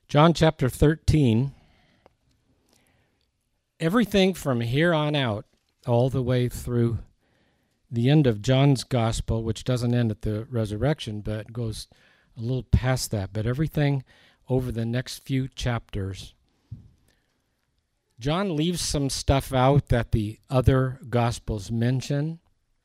John chapter 13, everything from here on out, all the way through the end of John's gospel, which doesn't end at the resurrection, but goes a little past that, but everything over the next few chapters, John leaves some stuff out that the other gospels mention,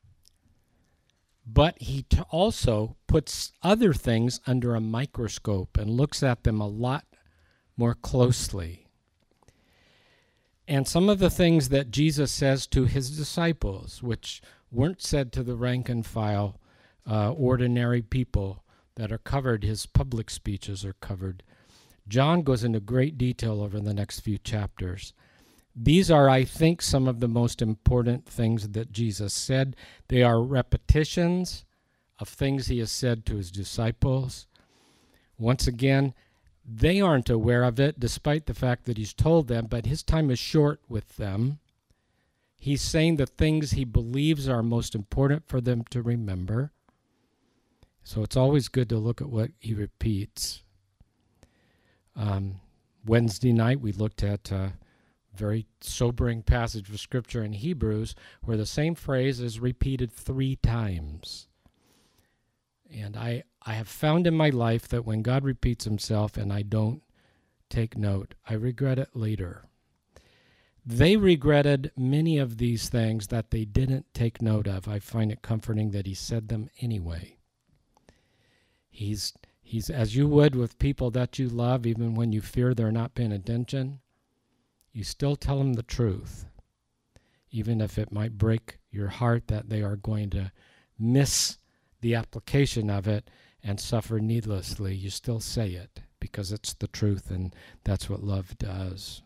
but he also puts other things under a microscope and looks at them a lot more closely. And some of the things that Jesus says to his disciples, which weren't said to the rank and file, ordinary people that are covered, his public speeches are covered. John goes into great detail over the next few chapters. These are, I think, some of the most important things that Jesus said. They are repetitions of things he has said to his disciples. Once again, they aren't aware of it, despite the fact that he's told them, but his time is short with them. He's saying the things he believes are most important for them to remember. So it's always good to look at what he repeats. Wednesday night we looked at a very sobering passage of Scripture in Hebrews where the same phrase is repeated 3 times. And I have found in my life that when God repeats himself and I don't take note, I regret it later. They regretted many of these things that they didn't take note of. I find it comforting that he said them anyway. He's as you would with people that you love, even when you fear they're not paying attention, you still tell them the truth, even if it might break your heart that they are going to miss the application of it and suffer needlessly. You still say it because it's the truth, and that's what love does.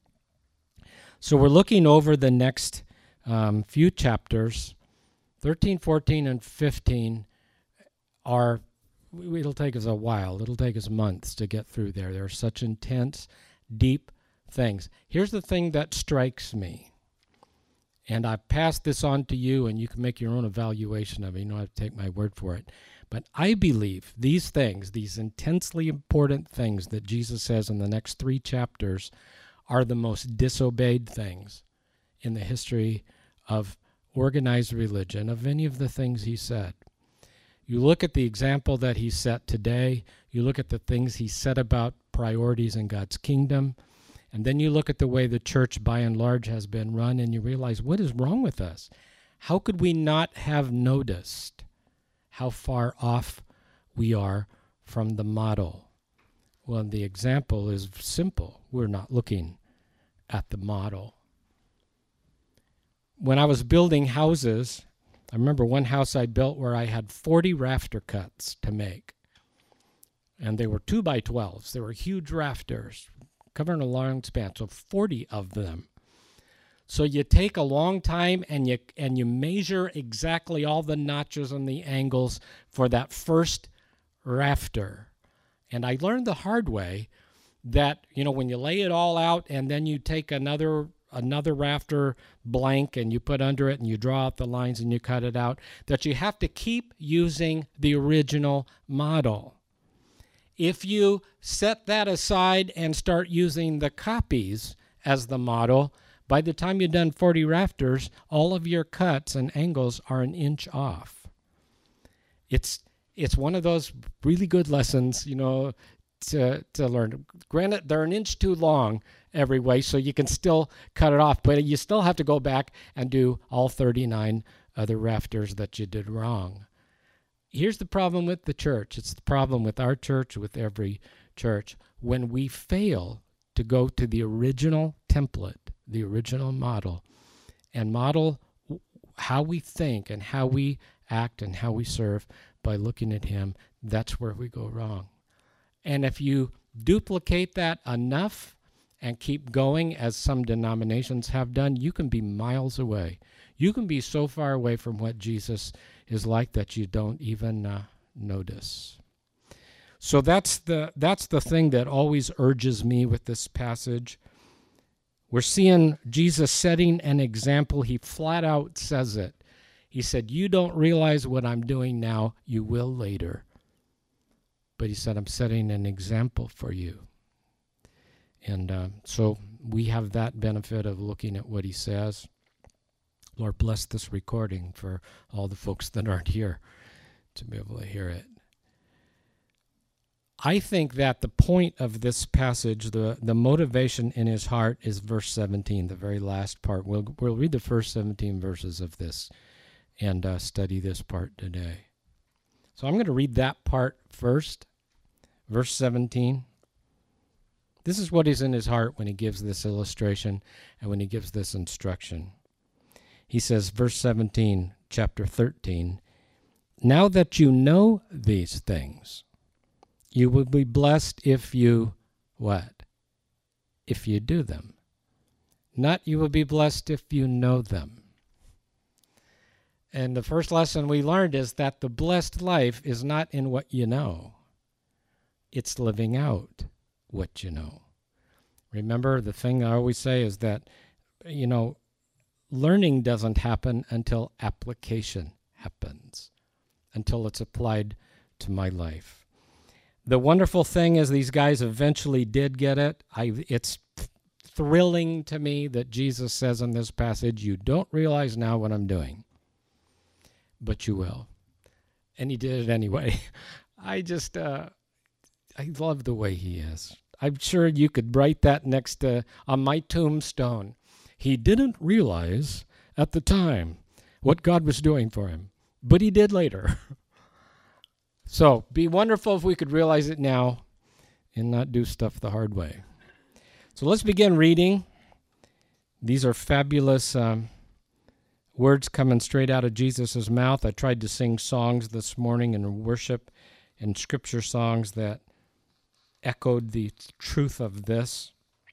So we're looking over the next few chapters. 13, 14, and 15 are, it'll take us a while. It'll take us months to get through there. They're such intense, deep things. Here's the thing that strikes me, and I pass this on to you, and you can make your own evaluation of it. You don't have to take my word for it. But I believe these things, these intensely important things that Jesus says in the next 3 chapters, are the most disobeyed things in the history of organized religion, of any of the things he said. You look at the example that he set today, you look at the things he said about priorities in God's kingdom, and then you look at the way the church by and large has been run, and you realize, what is wrong with us? How could we not have noticed how far off we are from the model? Well, the example is simple. We're not looking at the model. When I was building houses, I remember one house I built where I had 40 rafter cuts to make. And they were 2x12s. They were huge rafters covering a long span, so 40 of them. So you take a long time and you measure exactly all the notches and the angles for that first rafter. And I learned the hard way that, when you lay it all out and then you take another rafter blank and you put under it and you draw out the lines and you cut it out, that you have to keep using the original model. If you set that aside and start using the copies as the model, by the time you've done 40 rafters, all of your cuts and angles are an inch off. It's one of those really good lessons, to learn. Granted, they're an inch too long every way, so you can still cut it off, but you still have to go back and do all 39 other rafters that you did wrong. Here's the problem with the church. It's the problem with our church, with every church. When we fail to go to the original template, the original model, and model how we think and how we act and how we serve by looking at him, that's where we go wrong. And if you duplicate that enough and keep going, as some denominations have done, you can be miles away. You can be so far away from what Jesus is like that you don't even notice. So that's the thing that always urges me with this passage. We're seeing Jesus setting an example. He flat out says it. He said, you don't realize what I'm doing now, you will later. But he said, I'm setting an example for you. And so we have that benefit of looking at what he says. Lord, bless this recording for all the folks that aren't here to be able to hear it. I think that the point of this passage, the motivation in his heart, is verse 17, the very last part. We'll read the first 17 verses of this and study this part today. So I'm going to read that part first, verse 17. This is what is in his heart when he gives this illustration and when he gives this instruction. He says, verse 17, chapter 13, now that you know these things, you will be blessed if you, what? If you do them. Not you will be blessed if you know them. And the first lesson we learned is that the blessed life is not in what you know. It's living out what you know. Remember, the thing I always say is that, learning doesn't happen until application happens, until it's applied to my life. The wonderful thing is these guys eventually did get it. It's thrilling to me that Jesus says in this passage, you don't realize now what I'm doing, but you will. And he did it anyway. I love the way he is. I'm sure you could write that next on my tombstone. He didn't realize at the time what God was doing for him, but he did later. So, be wonderful if we could realize it now and not do stuff the hard way. So let's begin reading. These are fabulous words coming straight out of Jesus' mouth. I tried to sing songs this morning in worship and scripture songs that echoed the truth of this.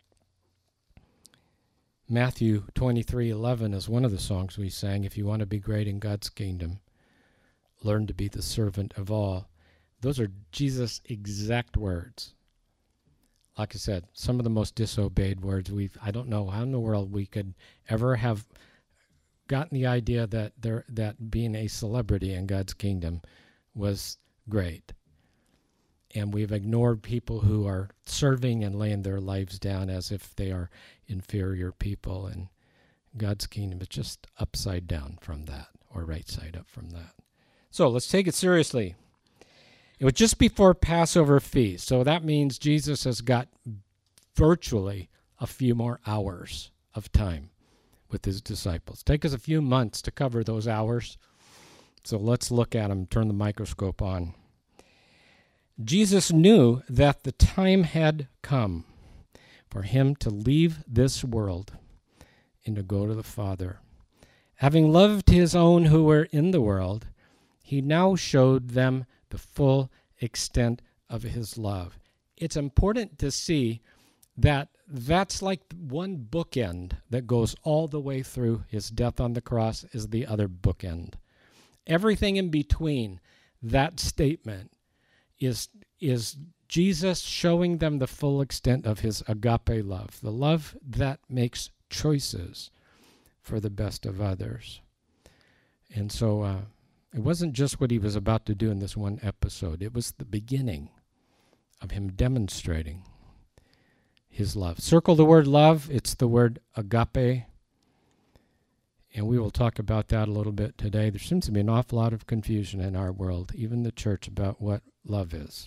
Matthew 23:11 is one of the songs we sang. If you want to be great in God's kingdom, learn to be the servant of all. Those are Jesus' exact words. Like I said, some of the most disobeyed words I don't know how in the world we could ever have gotten the idea that being a celebrity in God's kingdom was great. And we've ignored people who are serving and laying their lives down as if they are inferior people. And God's kingdom is just upside down from that, or right side up from that. So let's take it seriously. It was just before Passover feast. So that means Jesus has got virtually a few more hours of time with his disciples. Take us a few months to cover those hours. So let's look at them, turn the microscope on. Jesus knew that the time had come for him to leave this world and to go to the Father. Having loved his own who were in the world, he now showed them the full extent of his love. It's important to see that that's like one bookend that goes all the way through his death on the cross is the other bookend. Everything in between that statement is Jesus showing them the full extent of his agape love, the love that makes choices for the best of others. And so it wasn't just what he was about to do in this one episode. It was the beginning of him demonstrating his love. Circle the word love. It's the word agape. And we will talk about that a little bit today. There seems to be an awful lot of confusion in our world, even the church, about what love is.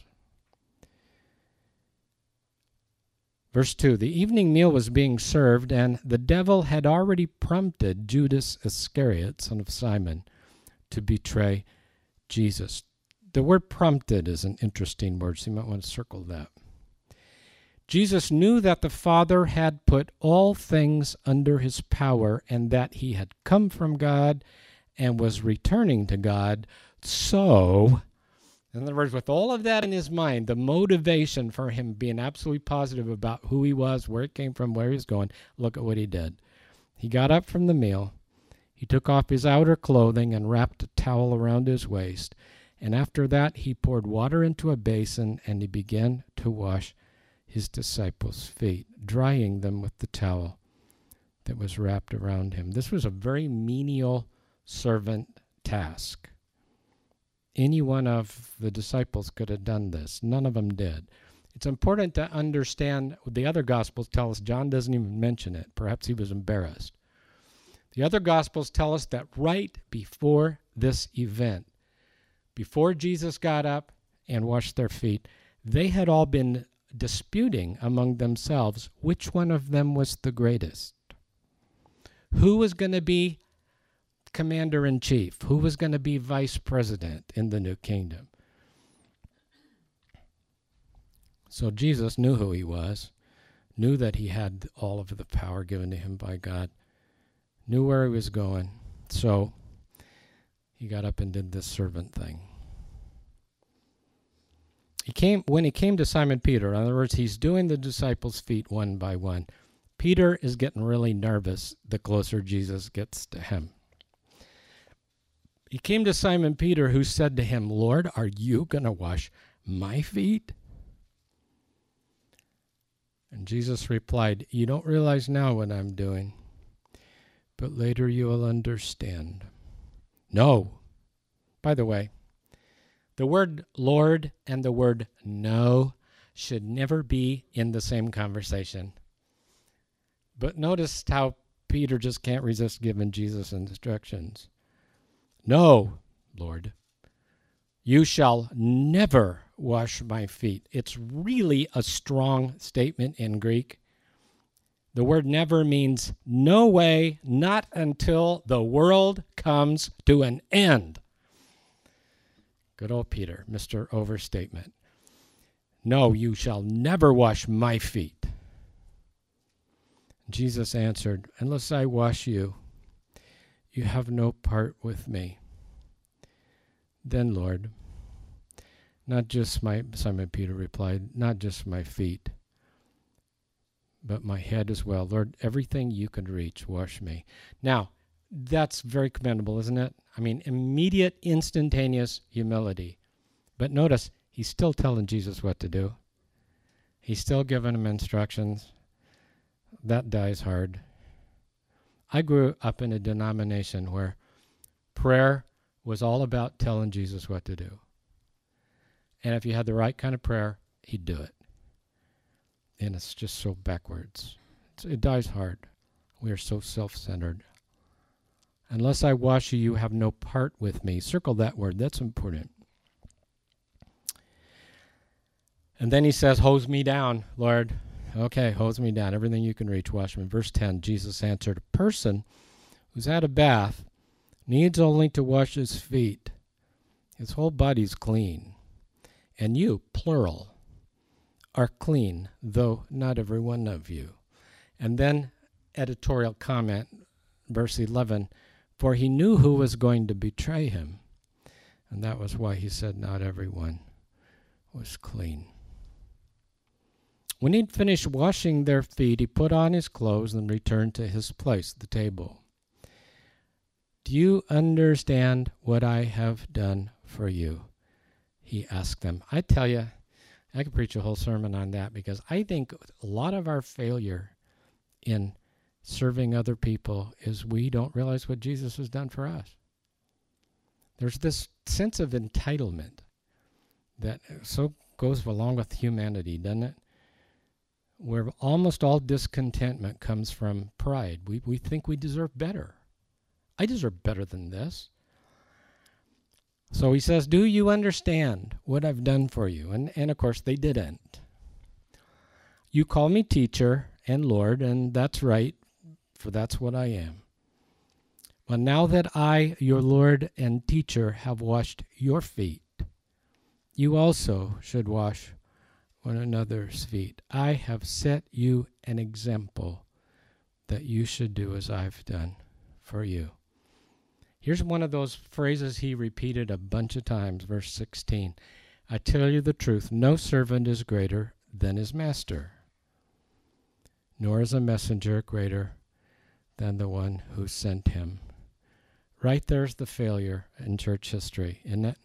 Verse 2, the evening meal was being served, and the devil had already prompted Judas Iscariot, son of Simon, to betray Jesus. The word prompted is an interesting word, so you might want to circle that. Jesus knew that the Father had put all things under his power and that he had come from God and was returning to God. So, in other words, with all of that in his mind, the motivation for him being absolutely positive about who he was, where it came from, where he was going, look at what he did. He got up from the meal. He took off his outer clothing and wrapped a towel around his waist. And after that, he poured water into a basin and he began to wash his disciples' feet, drying them with the towel that was wrapped around him. This was a very menial servant task. Any one of the disciples could have done this. None of them did. It's important to understand the other Gospels tell us, John doesn't even mention it. Perhaps he was embarrassed. The other Gospels tell us that right before this event, before Jesus got up and washed their feet, they had all been disputing among themselves which one of them was the greatest. Who was going to be commander-in-chief? Who was going to be vice president in the new kingdom? So Jesus knew who he was, knew that he had all of the power given to him by God, knew where he was going. So he got up and did this servant thing. When he came to Simon Peter, in other words, he's doing the disciples' feet one by one. Peter is getting really nervous the closer Jesus gets to him. He came to Simon Peter, who said to him, "Lord, are you going to wash my feet?" And Jesus replied, "You don't realize now what I'm doing, but later you will understand." No. By the way, the word Lord and the word no should never be in the same conversation. But notice how Peter just can't resist giving Jesus instructions. "No, Lord, you shall never wash my feet." It's really a strong statement in Greek. The word never means no way, not until the world comes to an end. Good old Peter, Mr. Overstatement. "No, you shall never wash my feet." Jesus answered, "Unless I wash you, you have no part with me." "Then, Lord, Simon Peter replied, "not just my feet, but my head as well. Lord, everything you can reach, wash me." Now, that's very commendable, isn't it? I mean, immediate, instantaneous humility. But notice, he's still telling Jesus what to do. He's still giving him instructions. That dies hard. I grew up in a denomination where prayer was all about telling Jesus what to do. And if you had the right kind of prayer, he'd do it. And it's just so backwards. It dies hard. We are so self-centered. "Unless I wash you, you have no part with me." Circle that word. That's important. And then he says, "Hose me down, Lord." Okay, hose me down. Everything you can reach, wash me. Verse 10, Jesus answered, "A person who's had a bath needs only to wash his feet. His whole body's clean. And you, plural, are clean, though not every one of you." And then editorial comment, verse 11, "For he knew who was going to betray him." And that was why he said not everyone was clean. When he'd finished washing their feet, he put on his clothes and returned to his place, the table. "Do you understand what I have done for you?" he asked them. I tell you, I could preach a whole sermon on that, because I think a lot of our failure in serving other people is we don't realize what Jesus has done for us. There's this sense of entitlement that so goes along with humanity, doesn't it? Where almost all discontentment comes from pride. We think we deserve better. I deserve better than this. So he says, "Do you understand what I've done for you?" And of course they didn't. "You call me teacher and Lord, and that's right, for that's what I am. But now that I, your Lord and teacher, have washed your feet, you also should wash one another's feet. I have set you an example that you should do as I've done for you." Here's one of those phrases he repeated a bunch of times, verse 16. "I tell you the truth, no servant is greater than his master, nor is a messenger greater than the one who sent him." Right there's the failure in church history, isn't it?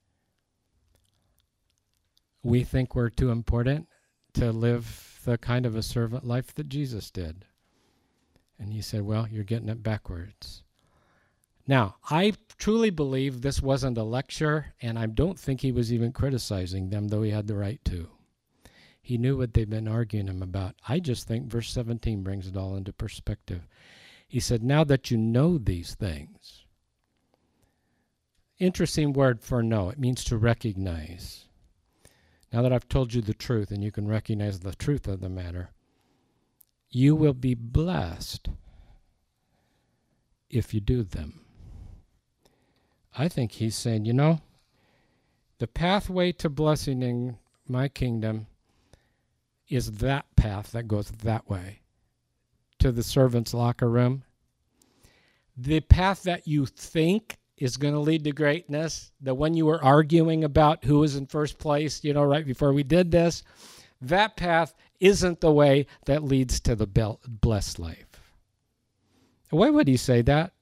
We think we're too important to live the kind of a servant life that Jesus did. And he said, well, you're getting it backwards. Now, I truly believe this wasn't a lecture, and I don't think he was even criticizing them, though he had the right to. He knew what they'd been arguing him about. I just think verse 17 brings it all into perspective. He said, now that you know these things. Interesting word for know. It means to recognize. Now that I've told you the truth and you can recognize the truth of the matter, you will be blessed if you do them. I think he's saying, you know, the pathway to blessing in my kingdom is that path that goes that way to the servant's locker room. The path that you think is going to lead to greatness, the one you were arguing about who was in first place, you know, right before we did this, that path isn't the way that leads to the blessed life. Why would he say that?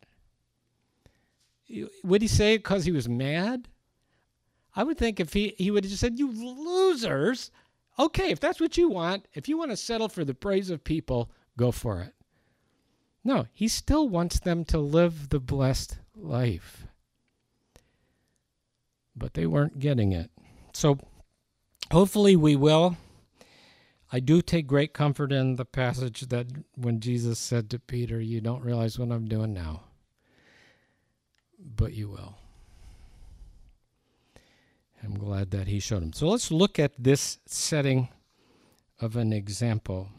Would he say it because he was mad? I would think if he would have just said, you losers, okay, if that's what you want, if you want to settle for the praise of people, go for it. No, he still wants them to live the blessed life. But they weren't getting it. So hopefully we will. I do take great comfort in the passage that when Jesus said to Peter, you don't realize what I'm doing now, but you will. I'm glad that he showed him. So let's look at this setting of an example.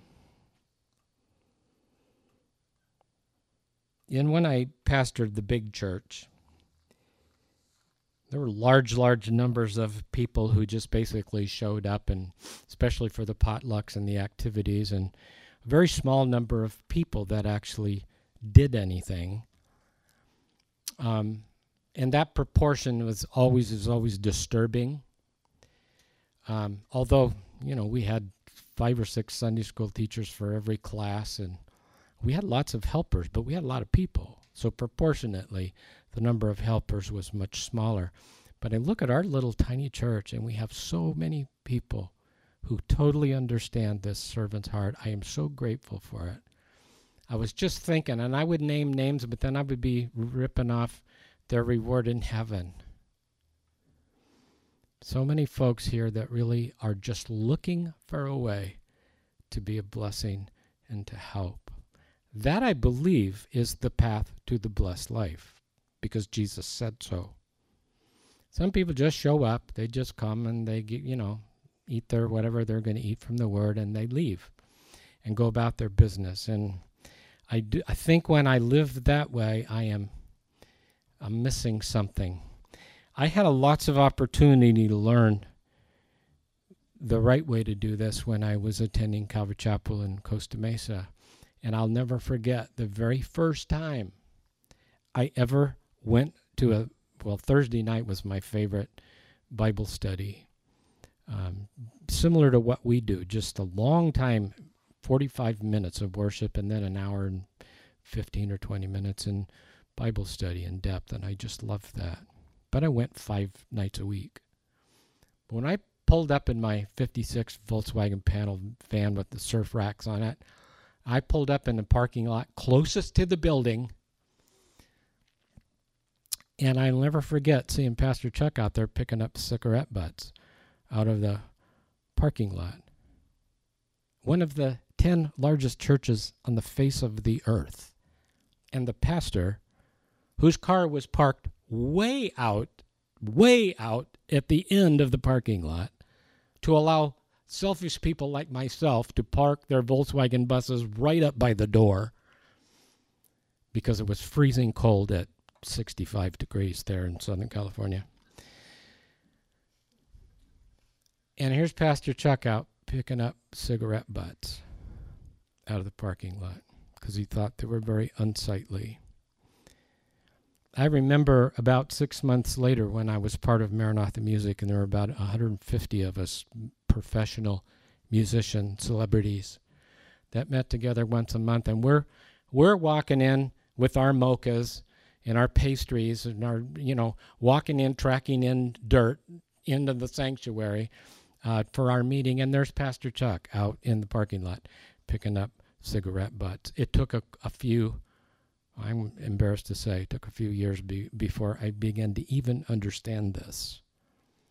And when I pastored the big church, there were large numbers of people who just basically showed up, and especially for the potlucks and the activities, and a very small number of people that actually did anything. And that proportion was always disturbing. Although, you know, we had 5 or 6 Sunday school teachers for every class, and we had lots of helpers, but we had a lot of people. So proportionately, the number of helpers was much smaller. But I look at our little tiny church, and we have so many people who totally understand this servant's heart. I am so grateful for it. I was just thinking, and I would name names, but then I would be ripping off their reward in heaven. So many folks here that really are just looking for a way to be a blessing and to help. That, I believe, is the path to the blessed life, because Jesus said so. Some people just show up, they just come and they get, you know, eat their whatever they're going to eat from the Word, and they leave and go about their business. And I think when I live that way, I'm missing something. I had lots of opportunity to learn the right way to do this when I was attending Calvary Chapel in Costa Mesa. And I'll never forget the very first time I ever went to Thursday night was my favorite Bible study. Similar to what we do, just a long time, 45 minutes of worship, and then an hour and 15 or 20 minutes in Bible study in depth, and I just loved that. But I went 5 nights a week. When I pulled up in my 56 Volkswagen panel van with the surf racks on it, I pulled up in the parking lot closest to the building, and I'll never forget seeing Pastor Chuck out there picking up cigarette butts out of the parking lot. One of the 10 largest churches on the face of the earth. And the pastor, whose car was parked way out at the end of the parking lot, to allow selfish people like myself to park their Volkswagen buses right up by the door because it was freezing cold at 65 degrees there in Southern California. And here's Pastor Chuck out picking up cigarette butts out of the parking lot because he thought they were very unsightly. I remember about 6 months later when I was part of Maranatha Music, and there were about 150 of us professional musician celebrities that met together once a month, and we're walking in with our mochas and our pastries and our, walking in, tracking in dirt into the sanctuary for our meeting, and there's Pastor Chuck out in the parking lot picking up cigarette butts. It took a few, I'm embarrassed to say, it took a few years before I began to even understand this.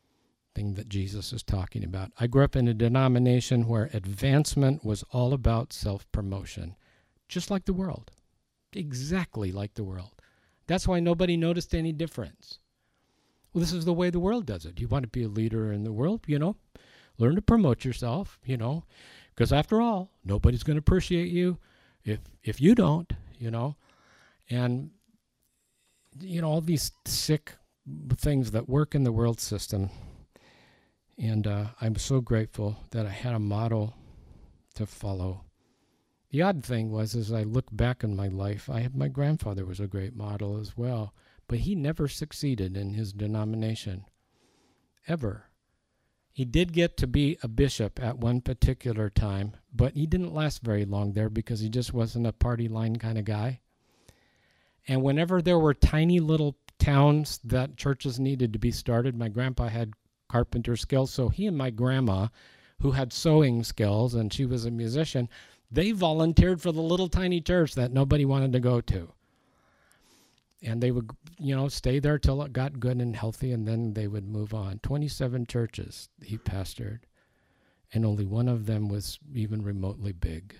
thing that Jesus is talking about. I grew up in a denomination where advancement was all about self-promotion, just like the world, exactly like the world. That's why nobody noticed any difference. Well, this is the way the world does it. You want to be a leader in the world, learn to promote yourself, because after all, nobody's going to appreciate you if you don't, and all these sick things that work in the world system. And I'm so grateful that I had a model to follow. The odd thing was, as I look back in my life, my grandfather was a great model as well, but he never succeeded in his denomination, ever. He did get to be a bishop at one particular time, but he didn't last very long there because he just wasn't a party line kind of guy. And whenever there were tiny little towns that churches needed to be started, my grandpa had carpenter skills, so he and my grandma, who had sewing skills, and she was a musician, they volunteered for the little tiny church that nobody wanted to go to. And they would, stay there till it got good and healthy, and then they would move on. 27 churches he pastored, and only one of them was even remotely big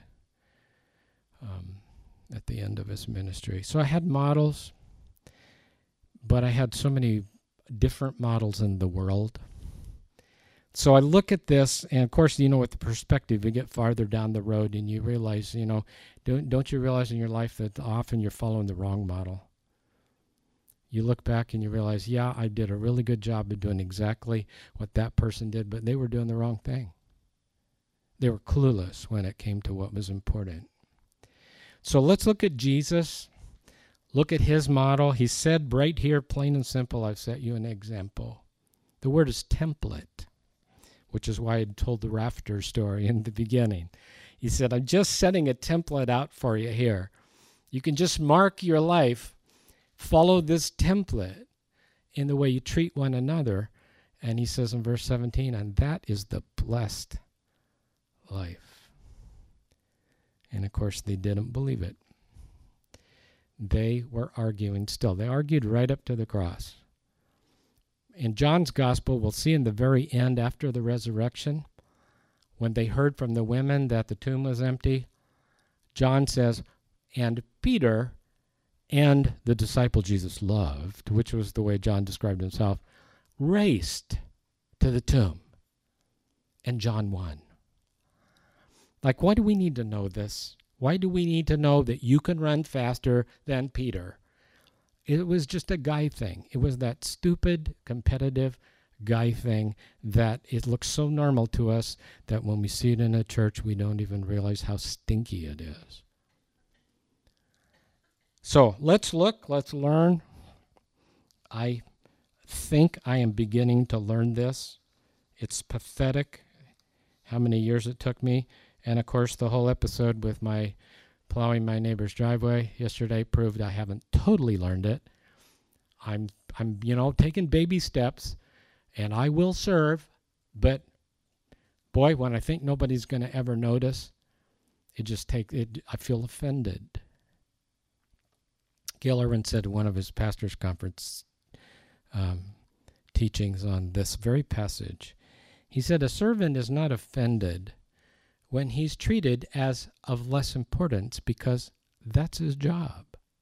at the end of his ministry. So I had models, but I had so many different models in the world. So I look at this, and of course, with the perspective, you get farther down the road, and you realize, don't you realize in your life that often you're following the wrong model? You look back and you realize, yeah, I did a really good job of doing exactly what that person did, but they were doing the wrong thing. They were clueless when it came to what was important. So let's look at Jesus. Look at his model. He said right here, plain and simple, I've set you an example. The word is template, which is why I told the rafter story in the beginning. He said, I'm just setting a template out for you here. You can just mark your life, follow this template in the way you treat one another. And he says in verse 17, and that is the blessed life. And of course, they didn't believe it. They were arguing still. They argued right up to the cross. In John's gospel, we'll see in the very end after the resurrection, when they heard from the women that the tomb was empty, John says, and Peter and the disciple Jesus loved, which was the way John described himself, raced to the tomb. And John won. Like, why do we need to know this? Why do we need to know that you can run faster than Peter? It was just a guy thing. It was that stupid, competitive guy thing that it looks so normal to us that when we see it in a church, we don't even realize how stinky it is. So let's look, let's learn. I think I am beginning to learn this. It's pathetic how many years it took me. And of course, the whole episode with my plowing my neighbor's driveway yesterday proved I haven't totally learned it. I'm taking baby steps, and I will serve, but boy, when I think nobody's going to ever notice, I feel offended. Gail Irwin said in one of his pastor's conference teachings on this very passage, he said, a servant is not offended when he's treated as of less importance because that's his job.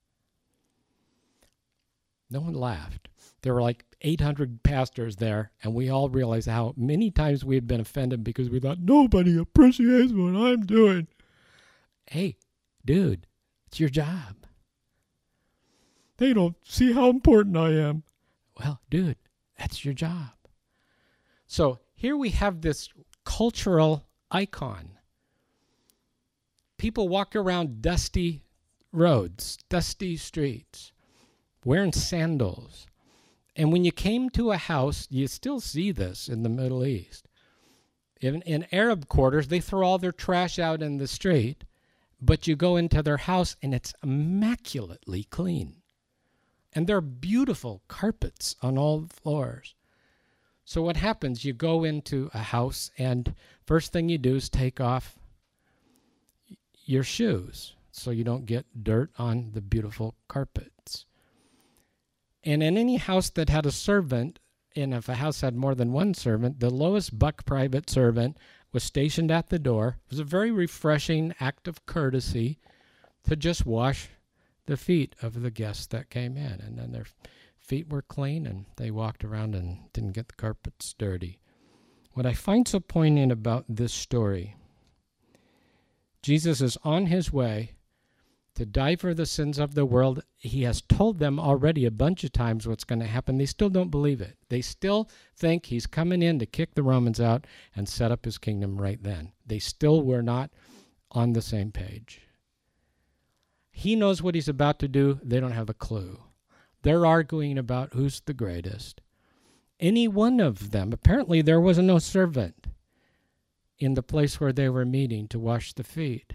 No one laughed. There were like 800 pastors there, and we all realized how many times we had been offended because we thought, nobody appreciates what I'm doing. Hey, dude, it's your job. They don't see how important I am. Well, dude, that's your job. So here we have this cultural icon. People walk around dusty roads, dusty streets, wearing sandals. And when you came to a house, you still see this in the Middle East. In Arab quarters, they throw all their trash out in the street, but you go into their house and it's immaculately clean. And there are beautiful carpets on all the floors. So what happens, you go into a house and first thing you do is take off your shoes so you don't get dirt on the beautiful carpets. And in any house that had a servant, and if a house had more than one servant, the lowest buck private servant was stationed at the door. It was a very refreshing act of courtesy to just wash the feet of the guests that came in. And then their feet were clean and they walked around and didn't get the carpets dirty. What I find so poignant about this story, Jesus is on his way to die for the sins of the world. He has told them already a bunch of times what's going to happen. They still don't believe it. They still think he's coming in to kick the Romans out and set up his kingdom right then. They still were not on the same page. He knows what he's about to do. They don't have a clue. They're arguing about who's the greatest. Any one of them, apparently there was no servant in the place where they were meeting to wash the feet.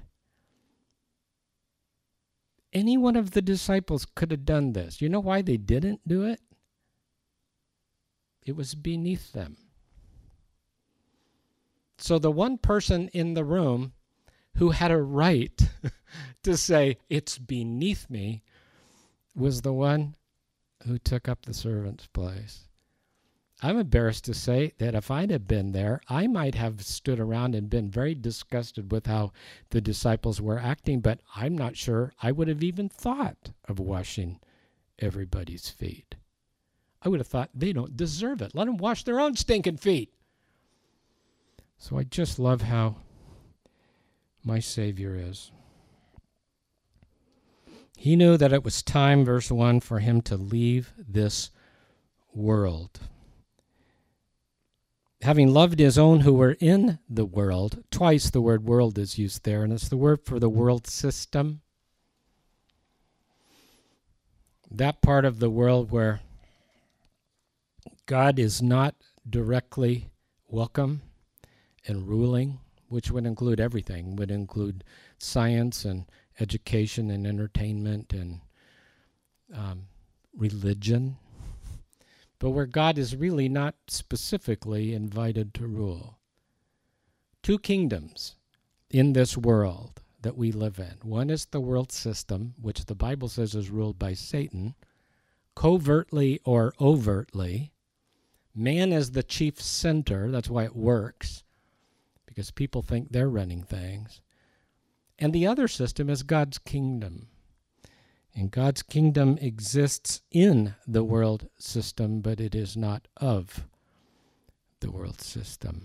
Any one of the disciples could have done this. You know why they didn't do it? It was beneath them. So the one person in the room who had a right to say, it's beneath me, was the one who took up the servant's place. I'm embarrassed to say that if I'd have been there, I might have stood around and been very disgusted with how the disciples were acting, but I'm not sure I would have even thought of washing everybody's feet. I would have thought they don't deserve it. Let them wash their own stinking feet. So I just love how my Savior is. He knew that it was time, verse 1, for him to leave this world. Having loved his own who were in the world, twice the word world is used there, and it's the word for the world system. That part of the world where God is not directly welcome and ruling, which would include everything, would include science and education and entertainment and religion, but where God is really not specifically invited to rule. Two kingdoms in this world that we live in. One is the world system, which the Bible says is ruled by Satan, covertly or overtly. Man is the chief center. That's why it works, because people think they're running things. And the other system is God's kingdom. And God's kingdom exists in the world system, but it is not of the world system.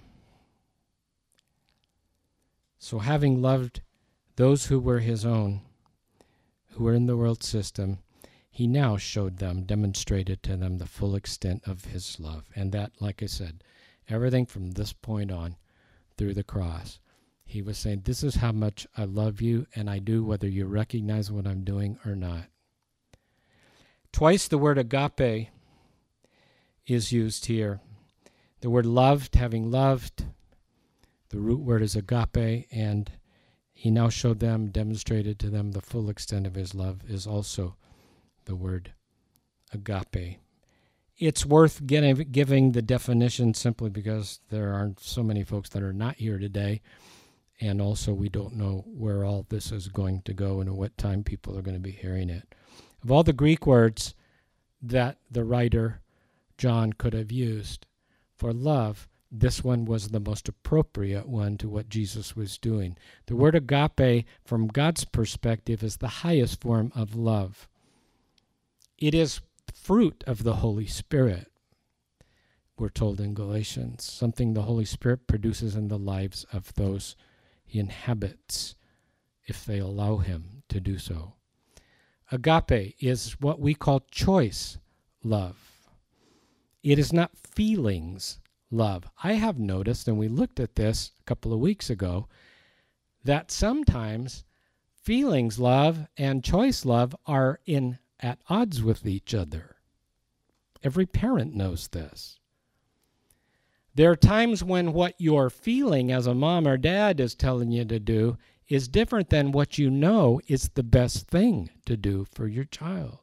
So having loved those who were his own, who were in the world system, he now showed them, demonstrated to them the full extent of his love. And that, like I said, everything from this point on through the cross, he was saying, this is how much I love you, and I do whether you recognize what I'm doing or not. Twice the word agape is used here. The word loved, having loved, the root word is agape, and he now showed them, demonstrated to them the full extent of his love is also the word agape. It's worth giving the definition simply because there aren't so many folks that are not here today. And also we don't know where all this is going to go and at what time people are going to be hearing it. Of all the Greek words that the writer John could have used for love, this one was the most appropriate one to what Jesus was doing. The word agape, from God's perspective, is the highest form of love. It is fruit of the Holy Spirit, we're told in Galatians, something the Holy Spirit produces in the lives of those he inhabits if they allow him to do so. Agape is what we call choice love. It is not feelings love. I have noticed, and we looked at this a couple of weeks ago, that sometimes feelings love and choice love are at odds with each other. Every parent knows this. There are times when what you're feeling as a mom or dad is telling you to do is different than what you know is the best thing to do for your child.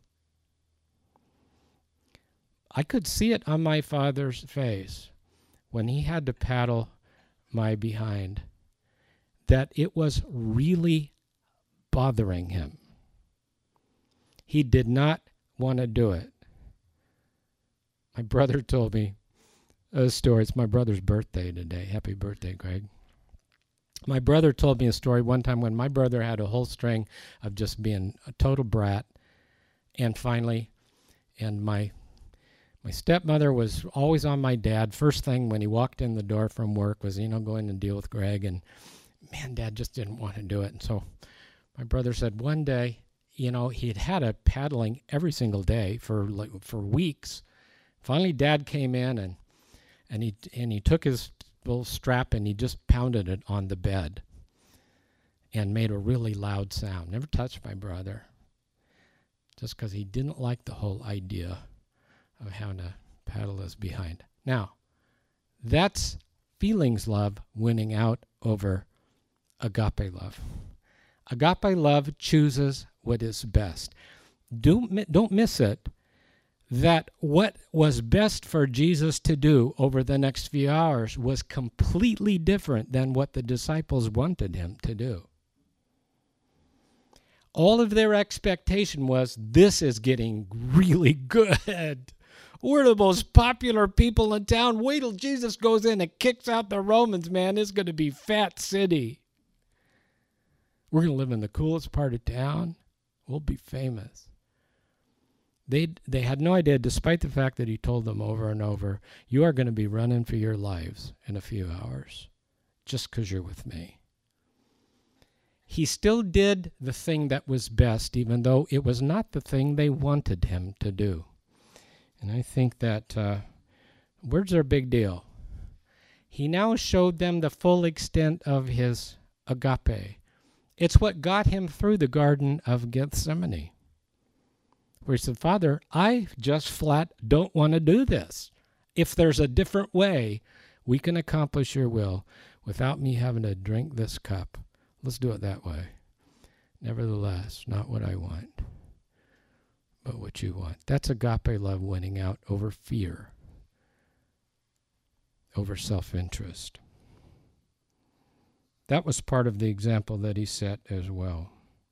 I could see it on my father's face when he had to paddle my behind, that it was really bothering him. He did not want to do it. My brother told me, story. It's my brother's birthday today. Happy birthday, Greg. My brother told me a story one time when my brother had a whole string of just being a total brat. And finally, my stepmother was always on my dad. First thing when he walked in the door from work was, going to deal with Greg. And, man, Dad just didn't want to do it. And so my brother said one day, he had a paddling every single day for weeks. Finally, Dad came in and he took his little strap and he just pounded it on the bed and made a really loud sound. Never touched my brother, just because he didn't like the whole idea of having to paddle his behind. Now, that's feelings love winning out over agape love. Agape love chooses what is best. Don't miss it, that what was best for Jesus to do over the next few hours was completely different than what the disciples wanted him to do. All of their expectation was, this is getting really good. We're the most popular people in town. Wait till Jesus goes in and kicks out the Romans, man. It's going to be Fat City. We're going to live in the coolest part of town. We'll be famous. They had no idea, despite the fact that he told them over and over, you are going to be running for your lives in a few hours just because you're with me. He still did the thing that was best, even though it was not the thing they wanted him to do. And I think that words are a big deal. He now showed them the full extent of his agape. It's what got him through the Garden of Gethsemane, where he said, Father, I just flat don't want to do this. If there's a different way, we can accomplish your will without me having to drink this cup. Let's do it that way. Nevertheless, not what I want, but what you want. That's agape love winning out over fear, over self-interest. That was part of the example that he set as well.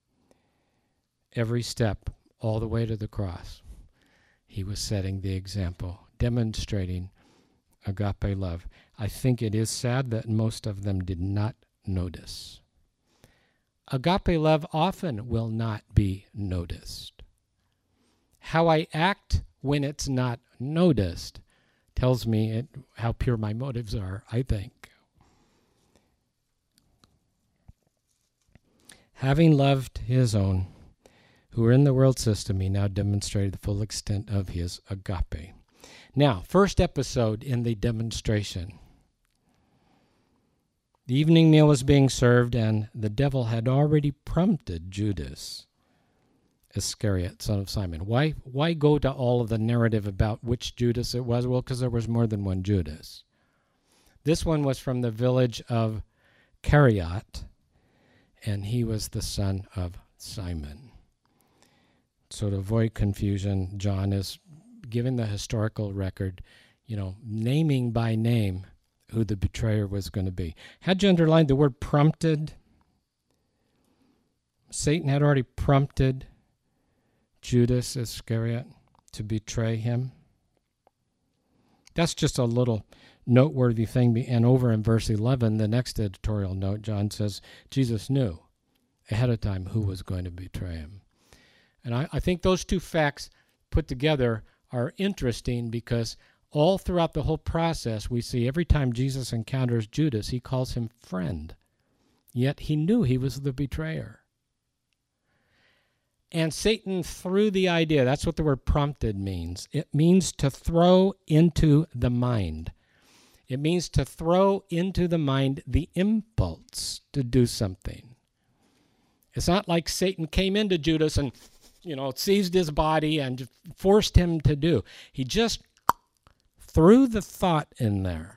Every step, all the way to the cross, he was setting the example, demonstrating agape love. I think it is sad that most of them did not notice. Agape love often will not be noticed. How I act when it's not noticed tells me how pure my motives are, I think. Having loved his own, who were in the world system, he now demonstrated the full extent of his agape. Now, first episode in the demonstration. The evening meal was being served, and the devil had already prompted Judas Iscariot, son of Simon. Why go to all of the narrative about which Judas it was? Well, because there was more than one Judas. This one was from the village of Keriot, and he was the son of Simon. So to avoid confusion, John is giving the historical record, naming by name who the betrayer was going to be. Had you underlined the word prompted? Satan had already prompted Judas Iscariot to betray him. That's just a little noteworthy thing. And over in verse 11, the next editorial note, John says, Jesus knew ahead of time who was going to betray him. And I think those two facts put together are interesting, because all throughout the whole process, we see every time Jesus encounters Judas, he calls him friend. Yet he knew he was the betrayer. And Satan threw the idea. That's what the word prompted means. It means to throw into the mind. It means to throw into the mind the impulse to do something. It's not like Satan came into Judas and, seized his body and forced him to do. He just threw the thought in there.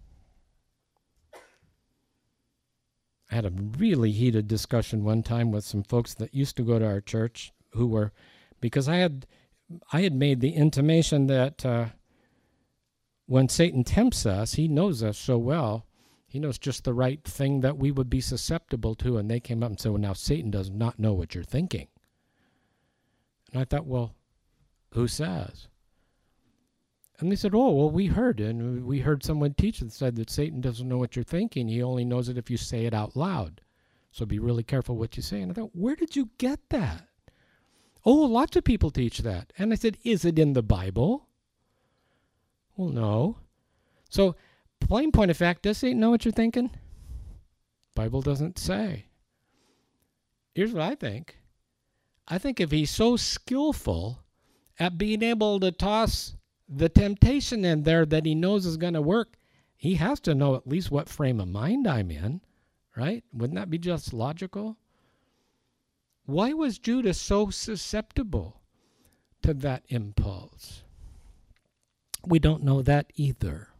I had a really heated discussion one time with some folks that used to go to our church because I had made the intimation that when Satan tempts us, he knows us so well. He knows just the right thing that we would be susceptible to. And they came up and said, well, now Satan does not know what you're thinking. And I thought, well, who says? And they said, oh, well, we heard someone teach that said that Satan doesn't know what you're thinking. He only knows it if you say it out loud. So be really careful what you say. And I thought, where did you get that? Oh, lots of people teach that. And I said, is it in the Bible? Well, no. So, plain point of fact, does Satan know what you're thinking? Bible doesn't say. Here's what I think. I think if he's so skillful at being able to toss the temptation in there that he knows is going to work, he has to know at least what frame of mind I'm in, right? Wouldn't that be just logical? Why was Judas so susceptible to that impulse? We don't know that either.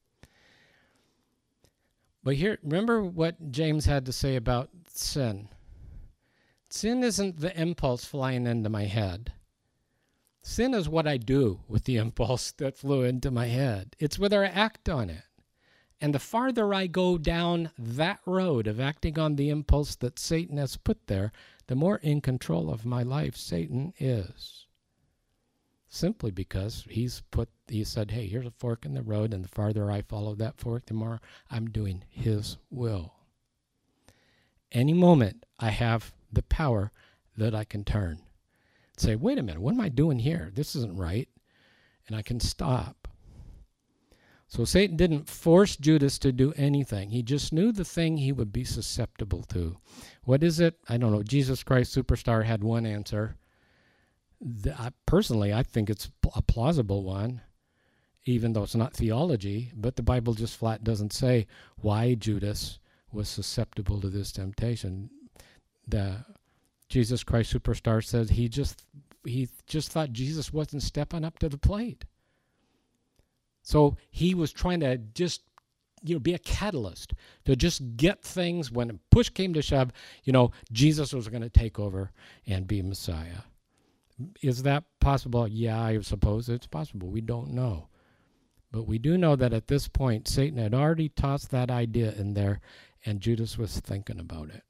But here, remember what James had to say about sin. Sin isn't the impulse flying into my head. Sin is what I do with the impulse that flew into my head. It's whether I act on it. And the farther I go down that road of acting on the impulse that Satan has put there, the more in control of my life Satan is. Simply because he said, hey, here's a fork in the road, and the farther I follow that fork, the more I'm doing his will. Any moment I have the power that I can turn. Say, wait a minute, what am I doing here? This isn't right. And I can stop. So Satan didn't force Judas to do anything. He just knew the thing he would be susceptible to. What is it? I don't know. Jesus Christ Superstar had one answer. Personally, I think it's a plausible one, even though it's not theology. But the Bible just flat doesn't say why Judas was susceptible to this temptation. The Jesus Christ Superstar says he just thought Jesus wasn't stepping up to the plate. So he was trying to just, be a catalyst to just get things when push came to shove, Jesus was going to take over and be Messiah. Is that possible? Yeah, I suppose it's possible. We don't know. But we do know that at this point, Satan had already tossed that idea in there, and Judas was thinking about it.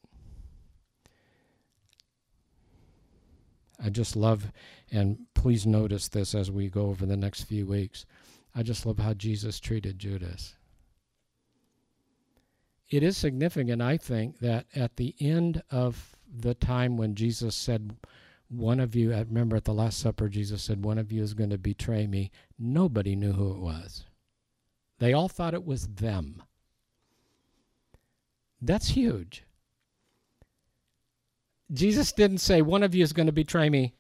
I just love, and please notice this as we go over the next few weeks, I just love how Jesus treated Judas. It is significant, I think, that at the end of the time when Jesus said, one of you, I remember at the Last Supper, Jesus said, one of you is going to betray me. Nobody knew who it was. They all thought it was them. That's huge. Jesus didn't say, one of you is going to betray me.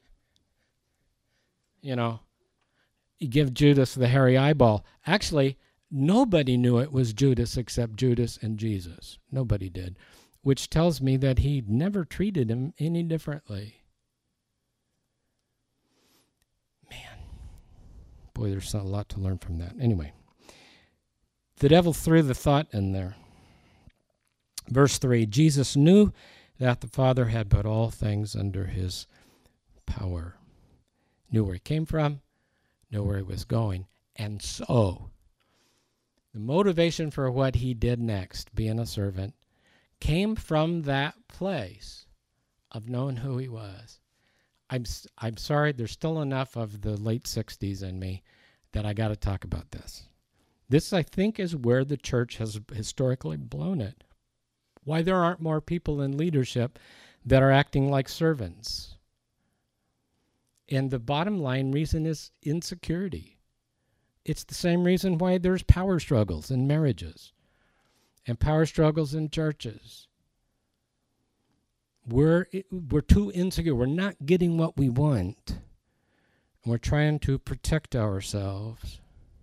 He gave Judas the hairy eyeball. Actually, nobody knew it was Judas except Judas and Jesus. Nobody did, which tells me that he never treated him any differently. Man, boy, there's a lot to learn from that. Anyway, the devil threw the thought in there. Verse 3, Jesus knew that the Father had put all things under his power. Knew where he came from, knew where he was going. And so, the motivation for what he did next, being a servant, came from that place of knowing who he was. I'm sorry, there's still enough of the late 60s in me that I got to talk about this. This, I think, is where the church has historically blown it. Why there aren't more people in leadership that are acting like servants. And the bottom line reason is insecurity. It's the same reason why there's power struggles in marriages and power struggles in churches. We're too insecure. We're not getting what we want. And we're trying to protect ourselves.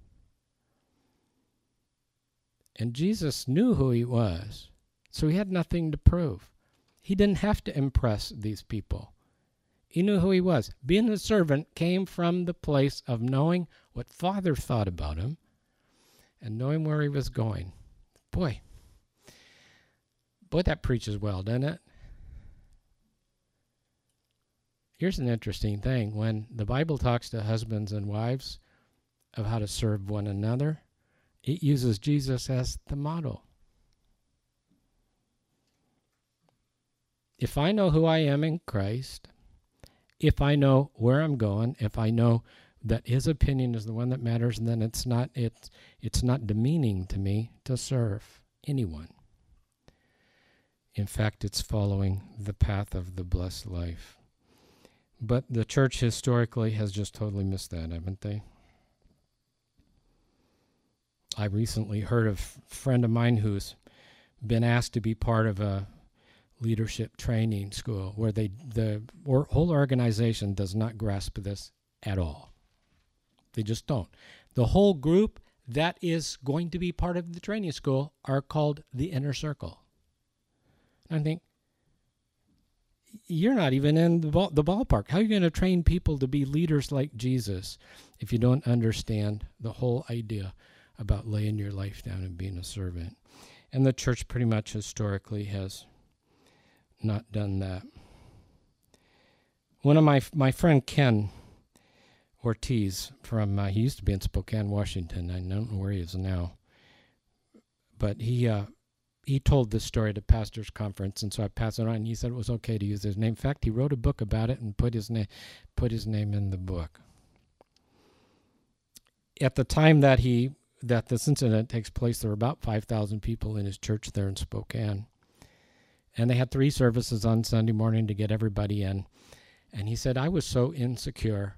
And Jesus knew who he was. So he had nothing to prove. He didn't have to impress these people. He knew who he was. Being a servant came from the place of knowing what Father thought about him and knowing where he was going. Boy, that preaches well, doesn't it? Here's an interesting thing. When the Bible talks to husbands and wives of how to serve one another, it uses Jesus as the model. If I know who I am in Christ, if I know where I'm going, if I know that his opinion is the one that matters, and then it's not demeaning to me to serve anyone. In fact, it's following the path of the blessed life. But the church historically has just totally missed that, haven't they? I recently heard of a friend of mine who's been asked to be part of a leadership training school where the whole organization does not grasp this at all. They just don't. The whole group that is going to be part of the training school are called the inner circle. I think, you're not even in the ballpark. How are you going to train people to be leaders like Jesus if you don't understand the whole idea about laying your life down and being a servant? And the church pretty much historically has not done that. One of my friend Ken Ortiz he used to be in Spokane, Washington. I don't know where he is now. But he told this story at a pastor's conference, and so I passed it on, and he said it was okay to use his name. In fact, he wrote a book about it and put his name in the book. At the time that this incident takes place, there were about 5,000 people in his church there in Spokane. And they had 3 services on Sunday morning to get everybody in. And he said, I was so insecure.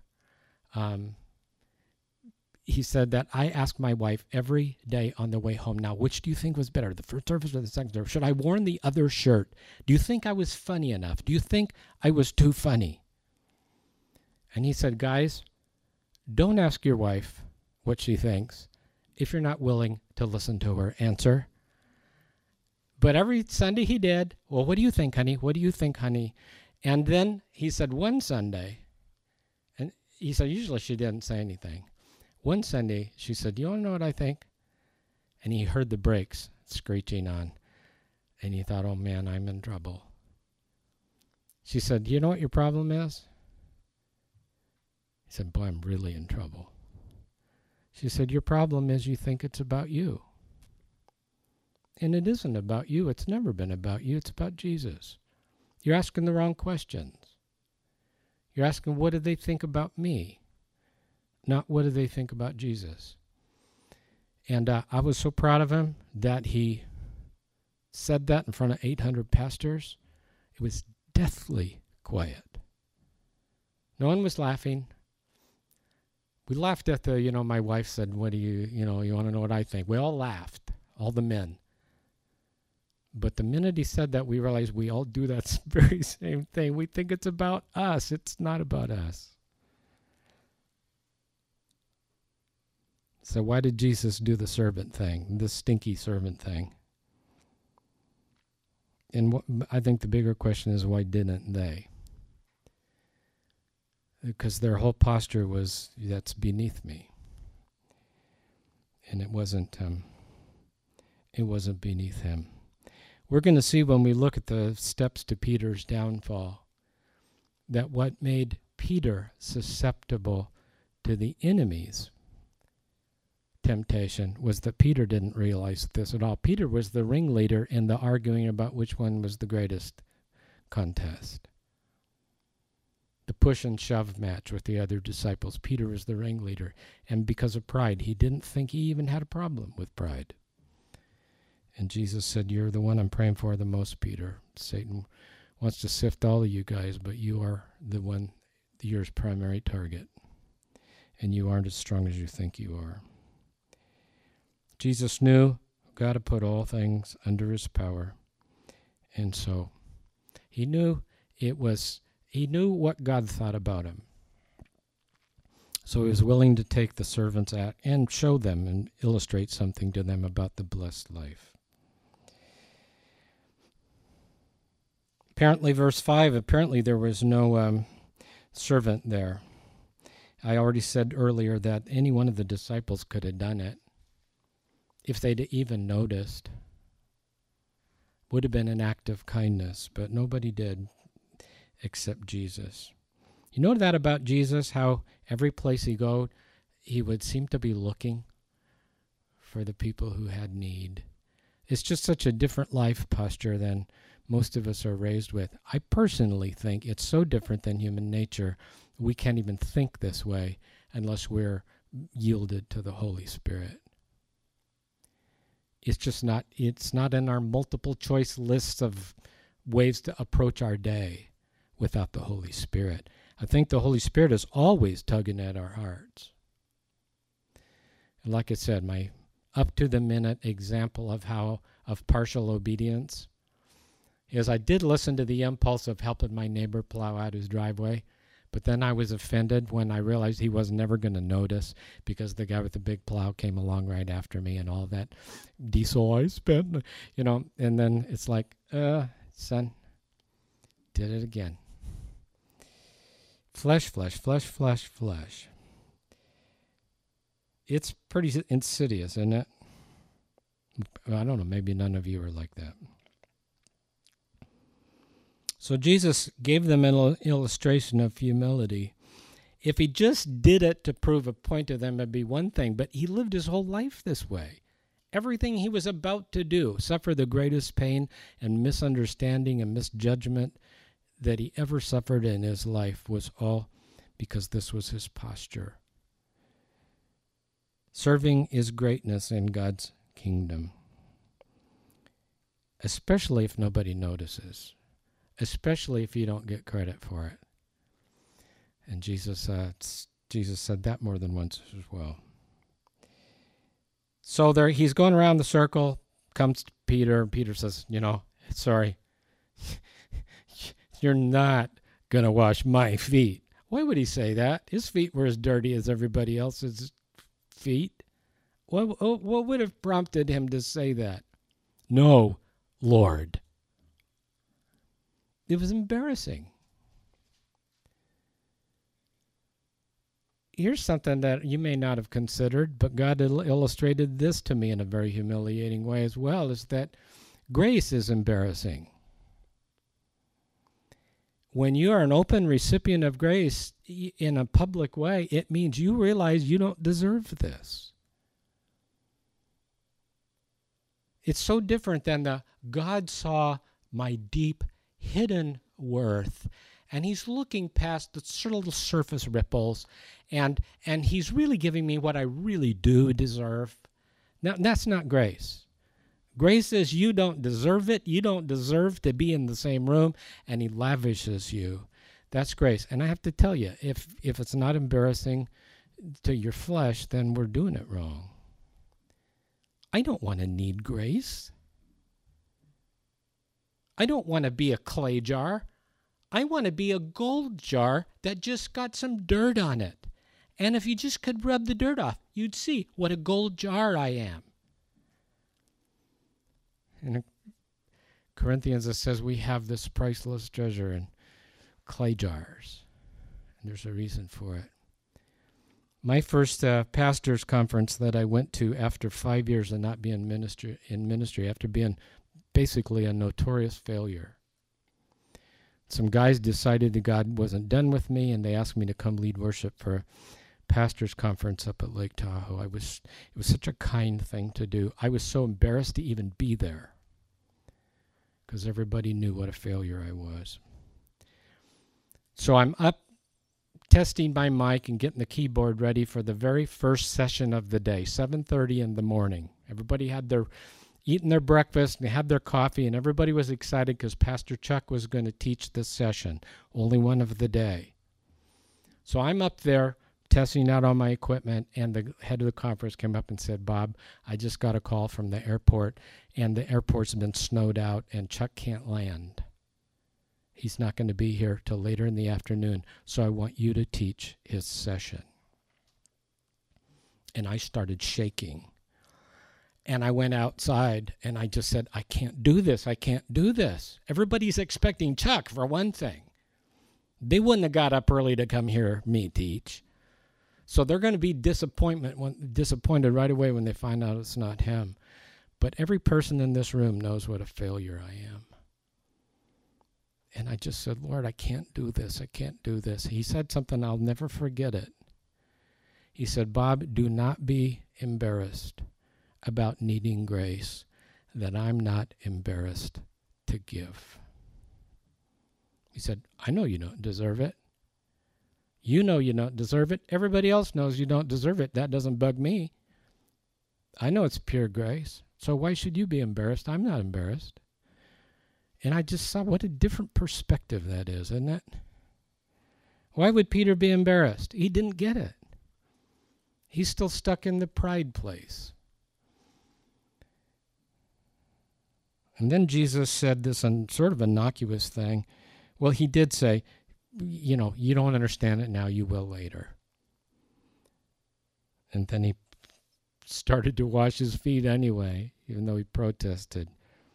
He said that I asked my wife every day on the way home, now, which do you think was better, the first service or the second service? Should I worn the other shirt? Do you think I was funny enough? Do you think I was too funny? And he said, guys, don't ask your wife what she thinks if you're not willing to listen to her answer. But every Sunday he did, well, what do you think, honey? What do you think, honey? And then he said one Sunday, and he said usually she didn't say anything. One Sunday, she said, you want to know what I think? And he heard the brakes screeching on. And he thought, oh, man, I'm in trouble. She said, you know what your problem is? He said, boy, I'm really in trouble. She said, your problem is you think it's about you. And it isn't about you. It's never been about you. It's about Jesus. You're asking the wrong questions. You're asking, what do they think about me? Not what do they think about Jesus. And I was so proud of him that he said that in front of 800 pastors. It was deathly quiet. No one was laughing. We laughed at my wife said, what do you want to know what I think? We all laughed, all the men. But the minute he said that, we realized we all do that very same thing. We think it's about us. It's not about us. So why did Jesus do the servant thing, the stinky servant thing? And I think the bigger question is, why didn't they? Because their whole posture was, that's beneath me. And it wasn't beneath him. We're going to see when we look at the steps to Peter's downfall that what made Peter susceptible to the enemy's temptation was that Peter didn't realize this at all. Peter was the ringleader in the arguing about which one was the greatest contest. The push and shove match with the other disciples. Peter was the ringleader. And because of pride, he didn't think he even had a problem with pride. And Jesus said, you're the one I'm praying for the most, Peter. Satan wants to sift all of you guys, but you are the one, your primary target. And you aren't as strong as you think you are. Jesus knew God had put all things under his power. And so he knew what God thought about him. So he was willing to take the servants out and show them and illustrate something to them about the blessed life. Apparently, verse 5, there was no servant there. I already said earlier that any one of the disciples could have done it. If they'd even noticed, would have been an act of kindness, but nobody did except Jesus. You know that about Jesus, how every place he go, he would seem to be looking for the people who had need. It's just such a different life posture than most of us are raised with. I personally think it's so different than human nature, we can't even think this way unless we're yielded to the Holy Spirit. It's not in our multiple choice lists of ways to approach our day without the Holy Spirit. I think the Holy Spirit is always tugging at our hearts. And like I said, my up-to-the-minute example of partial obedience is I did listen to the impulse of helping my neighbor plow out his driveway, but then I was offended when I realized he was never going to notice because the guy with the big plow came along right after me and all that diesel I spent, and then it's like, son, did it again. Flesh. It's pretty insidious, isn't it? I don't know, maybe none of you are like that. So Jesus gave them an illustration of humility. If he just did it to prove a point to them, it'd be one thing, but he lived his whole life this way. Everything he was about to do, suffer the greatest pain and misunderstanding and misjudgment that he ever suffered in his life, was all because this was his posture. Serving is greatness in God's kingdom, especially if nobody notices, especially if you don't get credit for it. And Jesus said that more than once as well. So there, he's going around the circle, comes to Peter, and Peter says, sorry, you're not going to wash my feet. Why would he say that? His feet were as dirty as everybody else's feet. What would have prompted him to say that? No, Lord. It was embarrassing. Here's something that you may not have considered, but God illustrated this to me in a very humiliating way as well, is that grace is embarrassing. When you are an open recipient of grace in a public way, it means you realize you don't deserve this. It's so different than the God saw my deep hidden worth, and he's looking past the little surface ripples, and he's really giving me what I really do deserve. Now, that's not grace. Grace is you don't deserve it. You don't deserve to be in the same room, and he lavishes you. That's grace. And I have to tell you, if it's not embarrassing to your flesh, then we're doing it wrong. I don't want to need grace. I don't want to be a clay jar. I want to be a gold jar that just got some dirt on it. And if you just could rub the dirt off, you'd see what a gold jar I am. In Corinthians, it says we have this priceless treasure in clay jars. And there's a reason for it. My first pastor's conference that I went to after 5 years of not being in ministry, after being basically a notorious failure, some guys decided that God wasn't done with me, and they asked me to come lead worship for a pastor's conference up at Lake Tahoe. It was such a kind thing to do. I was so embarrassed to even be there because everybody knew what a failure I was. So I'm up testing my mic and getting the keyboard ready for the very first session of the day, 7:30 in the morning. Everybody had eaten their breakfast and they had their coffee, and everybody was excited because Pastor Chuck was going to teach this session, only one of the day. So I'm up there testing out all my equipment, and the head of the conference came up and said, Bob, I just got a call from the airport, and the airport's been snowed out, and Chuck can't land. He's not going to be here till later in the afternoon, so I want you to teach his session. And I started shaking. And I went outside, and I just said, I can't do this. I can't do this. Everybody's expecting Chuck, for one thing. They wouldn't have got up early to come hear me teach. So they're going to be disappointed right away when they find out it's not him. But every person in this room knows what a failure I am. And I just said, Lord, I can't do this. I can't do this. He said something, I'll never forget it. He said, Bob, do not be embarrassed about needing grace that I'm not embarrassed to give. He said, I know you don't deserve it. You know you don't deserve it. Everybody else knows you don't deserve it. That doesn't bug me. I know it's pure grace. So why should you be embarrassed? I'm not embarrassed. And I just saw what a different perspective that is, isn't it? Why would Peter be embarrassed? He didn't get it. He's still stuck in the pride place. And then Jesus said this sort of innocuous thing. Well, he did say, you know, you don't understand it now, you will later. And then he started to wash his feet anyway, even though he protested.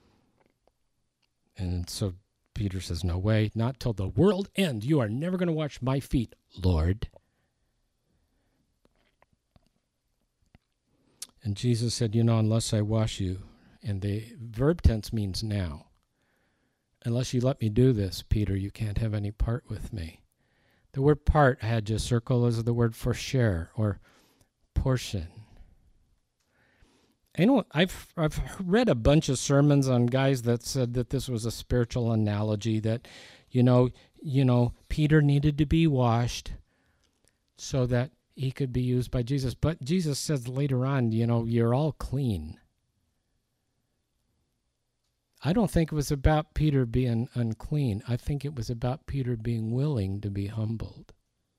And so Peter says, no way, not till the world ends. You are never going to wash my feet, Lord. And Jesus said, you know, unless I wash you, and the verb tense means now. Unless you let me do this, Peter, you can't have any part with me. The word part I had just circle as the word for share or portion. I know I've read a bunch of sermons on guys that said that this was a spiritual analogy, that, you know, Peter needed to be washed so that he could be used by Jesus. But Jesus says later on, you know, you're all clean. I don't think it was about Peter being unclean. I think it was about Peter being willing to be humbled.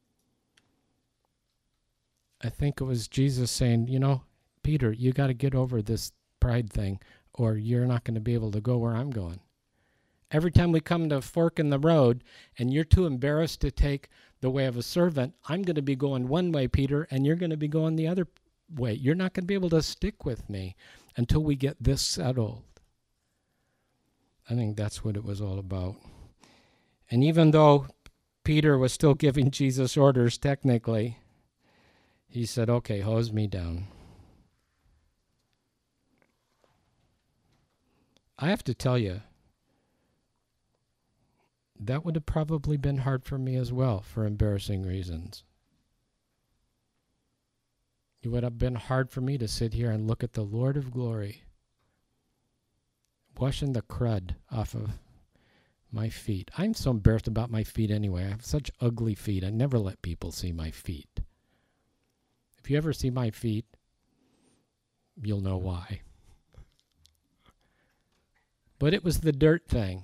I think it was Jesus saying, you know, Peter, you got to get over this pride thing, or you're not going to be able to go where I'm going. Every time we come to a fork in the road and you're too embarrassed to take the way of a servant, I'm going to be going one way, Peter, and you're going to be going the other way. You're not going to be able to stick with me until we get this settled. I think that's what it was all about. And even though Peter was still giving Jesus orders technically, he said, okay, hose me down. I have to tell you, that would have probably been hard for me as well, for embarrassing reasons. It would have been hard for me to sit here and look at the Lord of glory washing the crud off of my feet. I'm so embarrassed about my feet anyway. I have such ugly feet. I never let people see my feet. If you ever see my feet, you'll know why. But it was the dirt thing.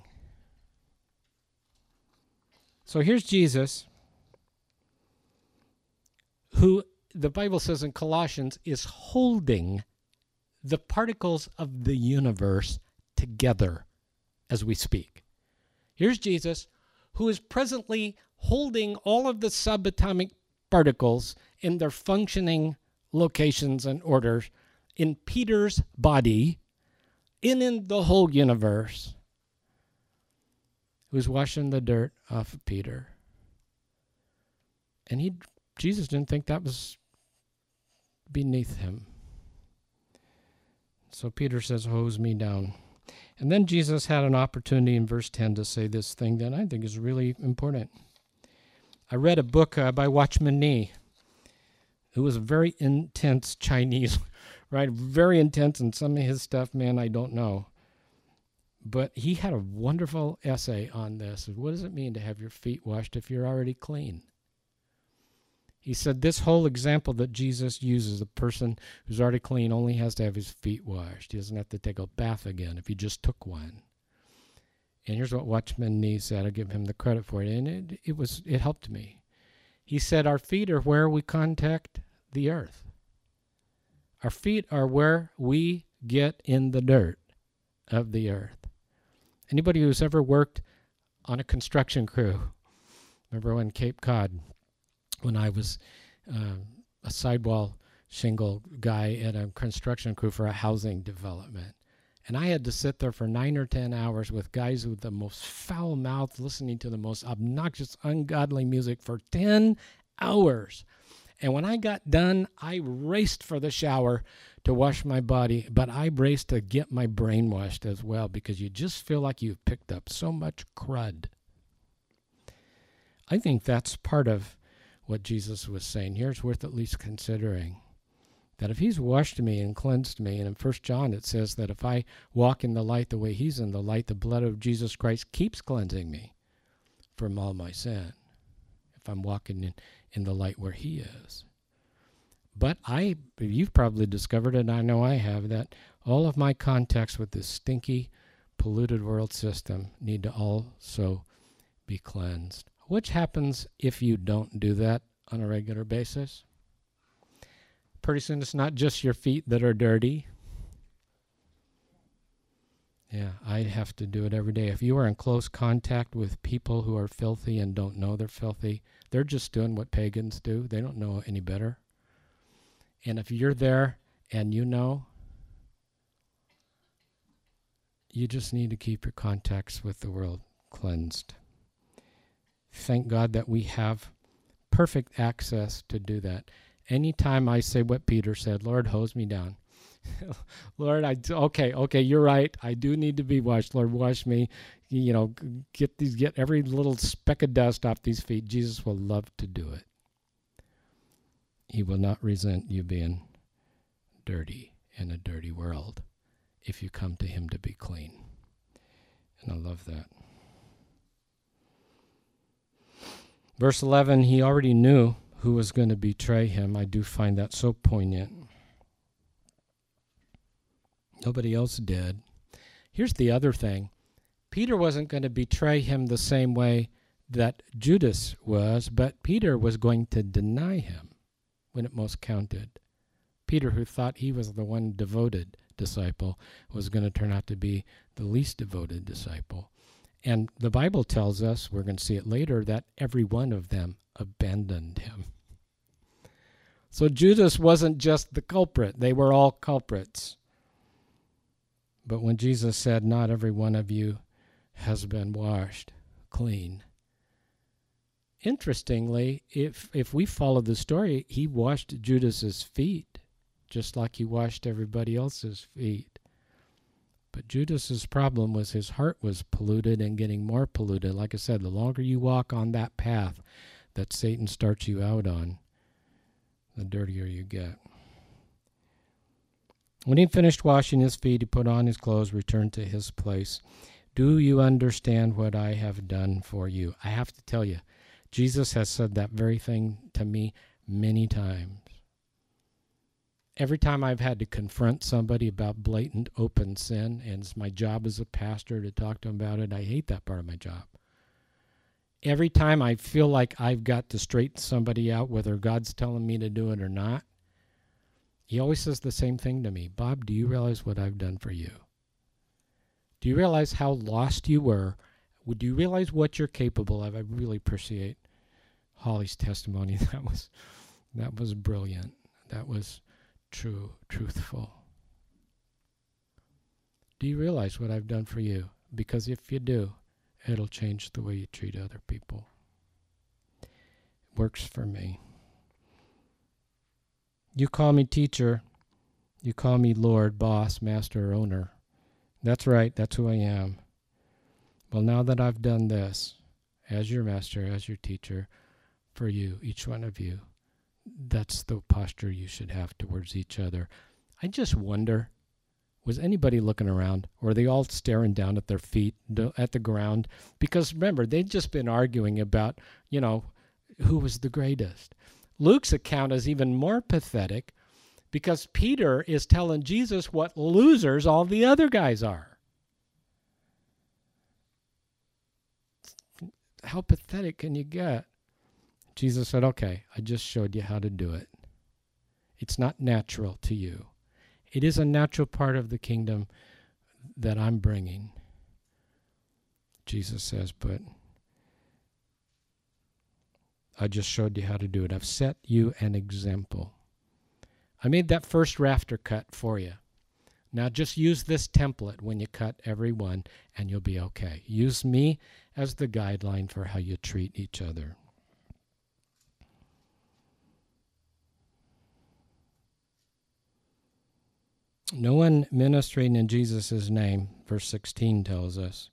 So here's Jesus, who the Bible says in Colossians is holding the particles of the universe together as we speak. Here's Jesus, who is presently holding all of the subatomic particles in their functioning locations and orders in Peter's body, in the whole universe, who's washing the dirt off of Peter. And Jesus didn't think that was beneath him. So Peter says, hose me down. And then Jesus had an opportunity in verse 10 to say this thing that I think is really important. I read a book by Watchman Nee, who was a very intense Chinese, right? Very intense, and some of his stuff, man, I don't know. But he had a wonderful essay on this. What does it mean to have your feet washed if you're already clean? He said this whole example that Jesus uses, a person who's already clean only has to have his feet washed. He doesn't have to take a bath again if he just took one. And here's what Watchman Nee said. I'll give him the credit for it. And it helped me. He said, our feet are where we contact the earth. Our feet are where we get in the dirt of the earth. Anybody who's ever worked on a construction crew, remember when Cape Cod, when I was a sidewall shingle guy at a construction crew for a housing development. And I had to sit there for 9 or 10 hours with guys with the most foul mouth listening to the most obnoxious, ungodly music for 10 hours. And when I got done, I raced for the shower to wash my body, but I raced to get my brain washed as well, because you just feel like you've picked up so much crud. I think that's part of what Jesus was saying. Here's worth at least considering. That if he's washed me and cleansed me, and in 1 John it says that if I walk in the light the way he's in the light, the blood of Jesus Christ keeps cleansing me from all my sin. if I'm walking in the light where he is. But you've probably discovered, and I know I have, that all of my contacts with this stinky, polluted world system need to also be cleansed. Which happens if you don't do that on a regular basis? Pretty soon it's not just your feet that are dirty. Yeah, I have to do it every day. If you are in close contact with people who are filthy and don't know they're filthy, they're just doing what pagans do. They don't know any better. And if you're there and you know, you just need to keep your contacts with the world cleansed. Thank God that we have perfect access to do that. Anytime I say what Peter said, Lord, hose me down. Lord, okay, you're right. I do need to be washed. Lord, wash me. Get every little speck of dust off these feet. Jesus will love to do it. He will not resent you being dirty in a dirty world if you come to him to be clean. And I love that. Verse 11, he already knew who was going to betray him. I do find that so poignant. Nobody else did. Here's the other thing. Peter wasn't going to betray him the same way that Judas was, but Peter was going to deny him when it most counted. Peter, who thought he was the one devoted disciple, was going to turn out to be the least devoted disciple. And the Bible tells us, we're going to see it later, that every one of them abandoned him. So Judas wasn't just the culprit. They were all culprits. But when Jesus said, not every one of you has been washed clean, interestingly, if we follow the story, he washed Judas's feet, just like he washed everybody else's feet. But Judas's problem was his heart was polluted and getting more polluted. Like I said, the longer you walk on that path that Satan starts you out on, the dirtier you get. When he finished washing his feet, he put on his clothes, returned to his place. Do you understand what I have done for you? I have to tell you, Jesus has said that very thing to me many times. Every time I've had to confront somebody about blatant open sin, and it's my job as a pastor to talk to them about it, I hate that part of my job. Every time I feel like I've got to straighten somebody out, whether God's telling me to do it or not, he always says the same thing to me. Bob, do you realize what I've done for you? Do you realize how lost you were? Do you realize what you're capable of? I really appreciate Holly's testimony. That was brilliant. That was truthful. Do you realize what I've done for you? Because if you do, it'll change the way you treat other people. It works for me. You call me teacher. You call me Lord, boss, master, owner. That's right. That's who I am. Well, now that I've done this, as your master, as your teacher, for you, each one of you, that's the posture you should have towards each other. I just wonder, was anybody looking around? Or are they all staring down at their feet, at the ground? Because remember, they'd just been arguing about, who was the greatest. Luke's account is even more pathetic because Peter is telling Jesus what losers all the other guys are. How pathetic can you get? Jesus said, okay, I just showed you how to do it. It's not natural to you. It is a natural part of the kingdom that I'm bringing. Jesus says, but I just showed you how to do it. I've set you an example. I made that first rafter cut for you. Now just use this template when you cut every one and you'll be okay. Use me as the guideline for how you treat each other. No one ministering in Jesus' name, verse 16 tells us,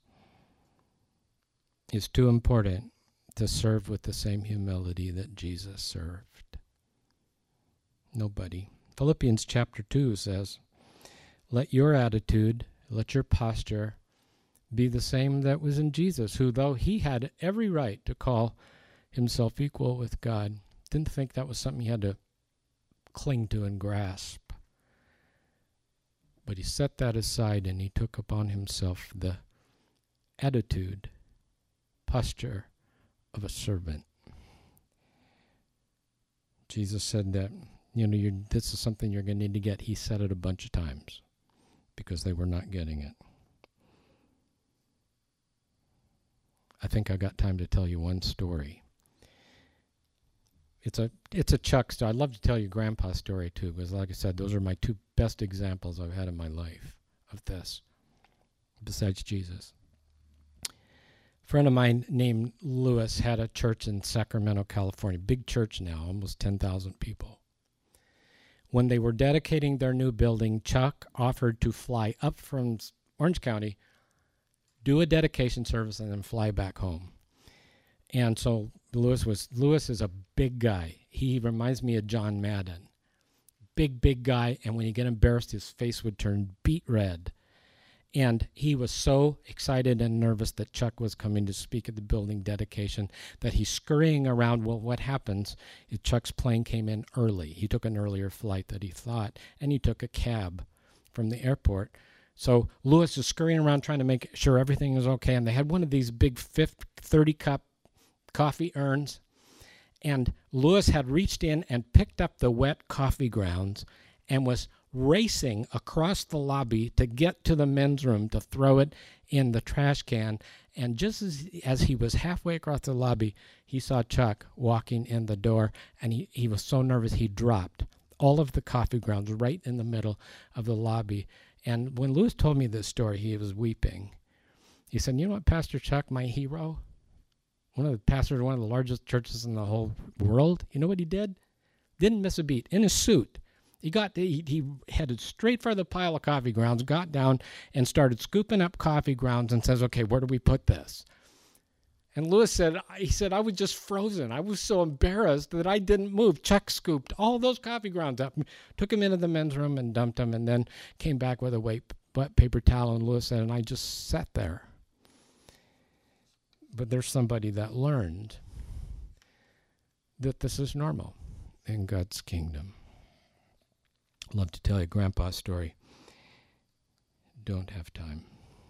is too important to serve with the same humility that Jesus served. Nobody. Philippians chapter 2 says, let your attitude, let your posture be the same that was in Jesus, who though he had every right to call himself equal with God. Didn't think that was something he had to cling to and grasp. But he set that aside and he took upon himself the attitude, posture of a servant. Jesus said that, this is something you're going to need to get. He said it a bunch of times because they were not getting it. I think I got time to tell you one story. It's a Chuck story. I'd love to tell you Grandpa's story too, because like I said, those are my two best examples I've had in my life of this, besides Jesus. A friend of mine named Lewis had a church in Sacramento, California. Big church now, almost 10,000 people. When they were dedicating their new building, Chuck offered to fly up from Orange County, do a dedication service, and then fly back home. And so Lewis is a big guy. He reminds me of John Madden. Big guy, and when he get embarrassed, his face would turn beet red. And he was so excited and nervous that Chuck was coming to speak at the building dedication that he's scurrying around. Well, what happens is Chuck's plane came in early. He took an earlier flight than he thought, and he took a cab from the airport. So Lewis is scurrying around trying to make sure everything is okay, and they had one of these big 30-cup coffee urns, and Lewis had reached in and picked up the wet coffee grounds and was racing across the lobby to get to the men's room to throw it in the trash can. And just as he was halfway across the lobby, he saw Chuck walking in the door, and he was so nervous he dropped all of the coffee grounds right in the middle of the lobby. And when Lewis told me this story, he was weeping. He said, "You know what, Pastor Chuck, my hero, one of the pastors of one of the largest churches in the whole world, you know what he did? Didn't miss a beat. In his suit, he headed straight for the pile of coffee grounds, got down and started scooping up coffee grounds and says, okay, where do we put this?" And Lewis said, I was just frozen. I was so embarrassed that I didn't move. Chuck scooped all those coffee grounds up, took him into the men's room and dumped them, and then came back with a wet paper towel. And Lewis said, and I just sat there. But there's somebody that learned that this is normal in God's kingdom. I'd love to tell you Grandpa's story. Don't have time.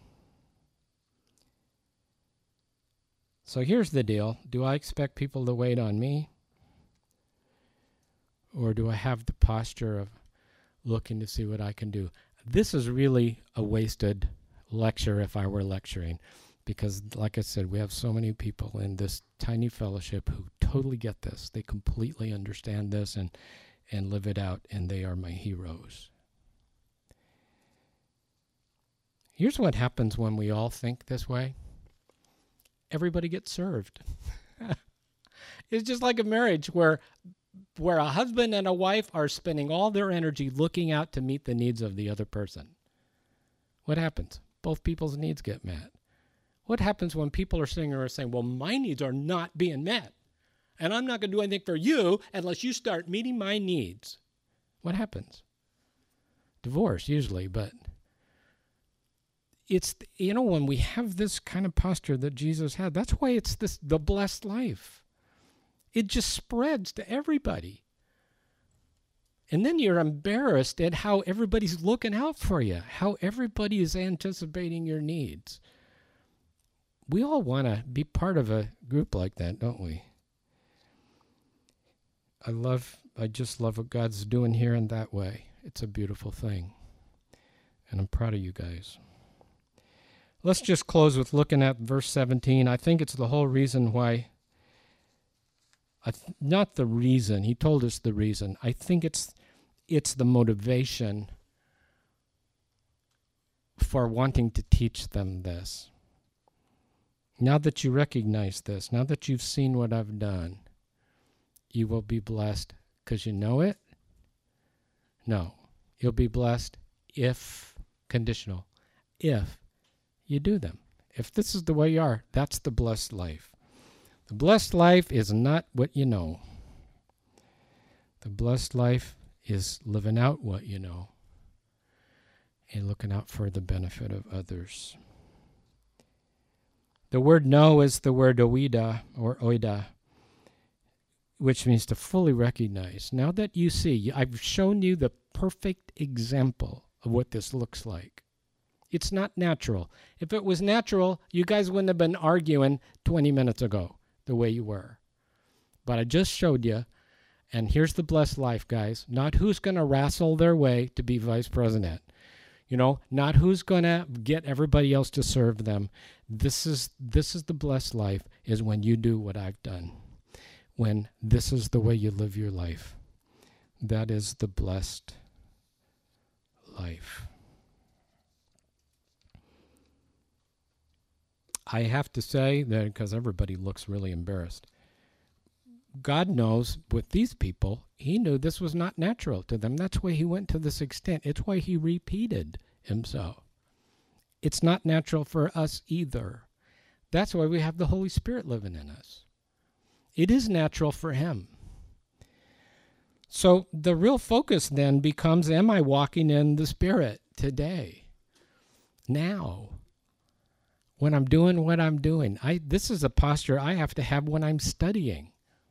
So here's the deal. Do I expect people to wait on me? Or do I have the posture of looking to see what I can do? This is really a wasted lecture if I were lecturing, because like I said, we have so many people in this tiny fellowship who totally get this. They completely understand this and live it out, and they are my heroes. Here's what happens when we all think this way. Everybody gets served. It's just like a marriage where a husband and a wife are spending all their energy looking out to meet the needs of the other person. What happens? Both people's needs get met. What happens when people are sitting there saying, well, my needs are not being met, and I'm not going to do anything for you unless you start meeting my needs? What happens? Divorce, usually, but it's, when we have this kind of posture that Jesus had, that's why it's the blessed life. It just spreads to everybody. And then you're embarrassed at how everybody's looking out for you, how everybody is anticipating your needs. We all want to be part of a group like that, don't we? I just love what God's doing here in that way. It's a beautiful thing. And I'm proud of you guys. Let's just close with looking at verse 17. I think it's the whole reason why, not the reason, he told us the reason. I think it's the motivation for wanting to teach them this. Now that you recognize this, now that you've seen what I've done, you will be blessed because you know it? No. You'll be blessed if, conditional, if you do them. If this is the way you are, that's the blessed life. The blessed life is not what you know. The blessed life is living out what you know and looking out for the benefit of others. The word know is the word oida or oida. which means to fully recognize. Now that you see, I've shown you the perfect example of what this looks like. It's not natural. If it was natural, you guys wouldn't have been arguing 20 minutes ago the way you were. But I just showed you, and here's the blessed life, guys. Not who's going to wrestle their way to be vice president. You know, not who's going to get everybody else to serve them. This is the blessed life, is when you do what I've done. When this is the way you live your life. That is the blessed life. I have to say that, because everybody looks really embarrassed, God knows with these people, he knew this was not natural to them. That's why he went to this extent. It's why he repeated himself. It's not natural for us either. That's why we have the Holy Spirit living in us. It is natural for him. So the real focus then becomes, am I walking in the Spirit today? Now. When I'm doing what I'm doing. This is a posture I have to have when I'm studying.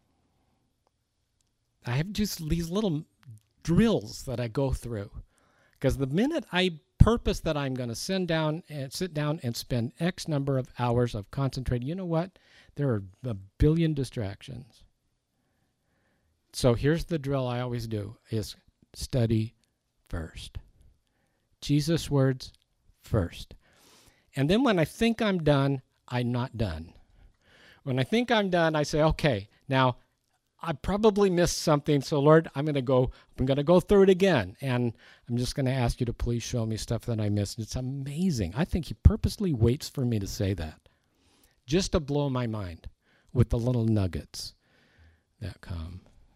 I have just these little drills that I go through. Because the minute I purpose that I'm going to sit down and spend X number of hours of concentrating, you know what? There are a billion distractions. So here's the drill I always do, is study first. Jesus' words first. And then when I think I'm done, I'm not done. When I think I'm done, I say, okay, now I probably missed something, so Lord, I'm going to go through it again, and I'm just going to ask you to please show me stuff that I missed. It's amazing. I think he purposely waits for me to say that, just to blow my mind with the little nuggets that come.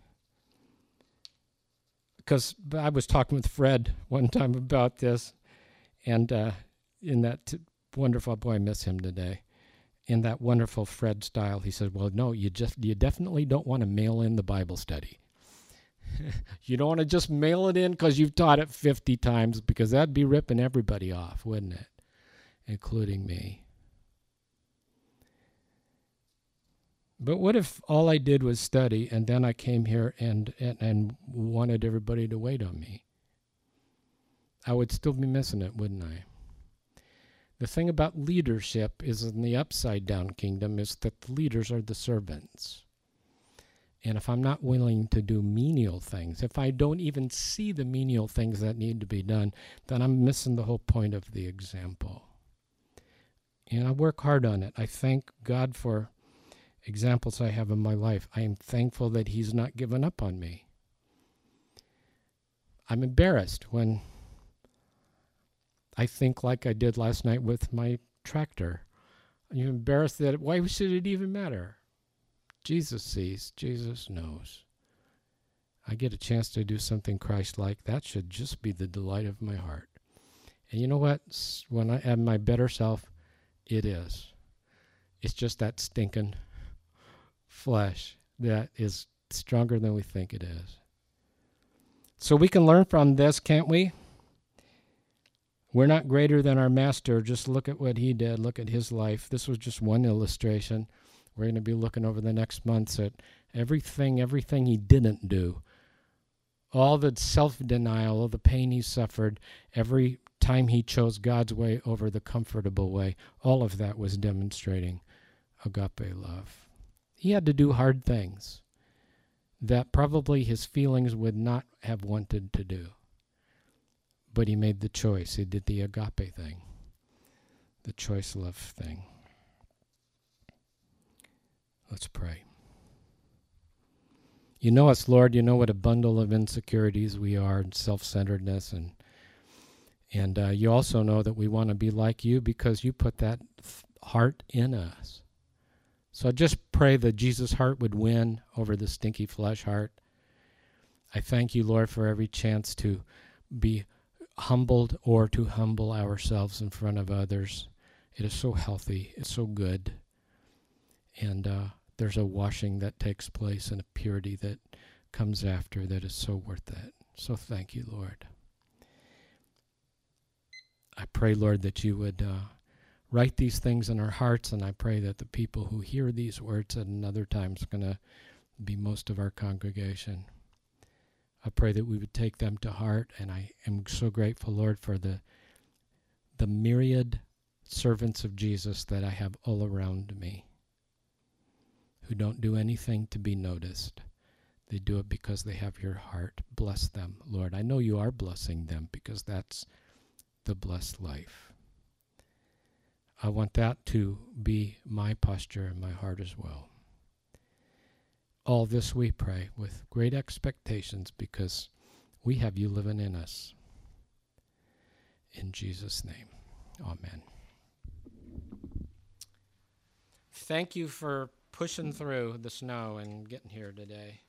Because I was talking with Fred one time about this, and in that wonderful, boy, I miss him today. In that wonderful Fred style, he said, well, no, you definitely don't want to mail in the Bible study. You don't want to just mail it in because you've taught it 50 times, because that'd be ripping everybody off, wouldn't it? Including me. But what if all I did was study, and then I came here and wanted everybody to wait on me? I would still be missing it, wouldn't I? The thing about leadership is, in the upside-down kingdom, is that the leaders are the servants. And if I'm not willing to do menial things, if I don't even see the menial things that need to be done, then I'm missing the whole point of the example. And I work hard on it. I thank God for examples I have in my life. I am thankful that he's not given up on me. I'm embarrassed when I think like I did last night with my tractor. I'm embarrassed that, why should it even matter? Jesus sees, Jesus knows. I get a chance to do something Christ-like. That should just be the delight of my heart. And you know what? When I am my better self, it is. It's just that stinking flesh that is stronger than we think it is. So we can learn from this, can't we? We're not greater than our master. Just look at what he did. Look at his life. This was just one illustration. We're going to be looking over the next months at everything he didn't do. All the self-denial, all the pain he suffered, every time he chose God's way over the comfortable way. All of that was demonstrating agape love. He had to do hard things that probably his feelings would not have wanted to do. But he made the choice. He did the agape thing, the choice love thing. Let's pray. You know us, Lord. You know what a bundle of insecurities we are, and self-centeredness, and you also know that we want to be like you because you put that heart in us. So I just pray that Jesus' heart would win over the stinky flesh heart. I thank you, Lord, for every chance to be humbled or to humble ourselves in front of others. It is so healthy. It's so good. And there's a washing that takes place and a purity that comes after that is so worth it. So thank you, Lord. I pray, Lord, that you would write these things in our hearts, and I pray that the people who hear these words at another time is going to be most of our congregation. I pray that we would take them to heart, and I am so grateful, Lord, for the myriad servants of Jesus that I have all around me who don't do anything to be noticed. They do it because they have your heart. Bless them, Lord. I know you are blessing them because that's the blessed life. I want that to be my posture and my heart as well. All this we pray with great expectations because we have you living in us. In Jesus' name, amen. Thank you for pushing through the snow and getting here today.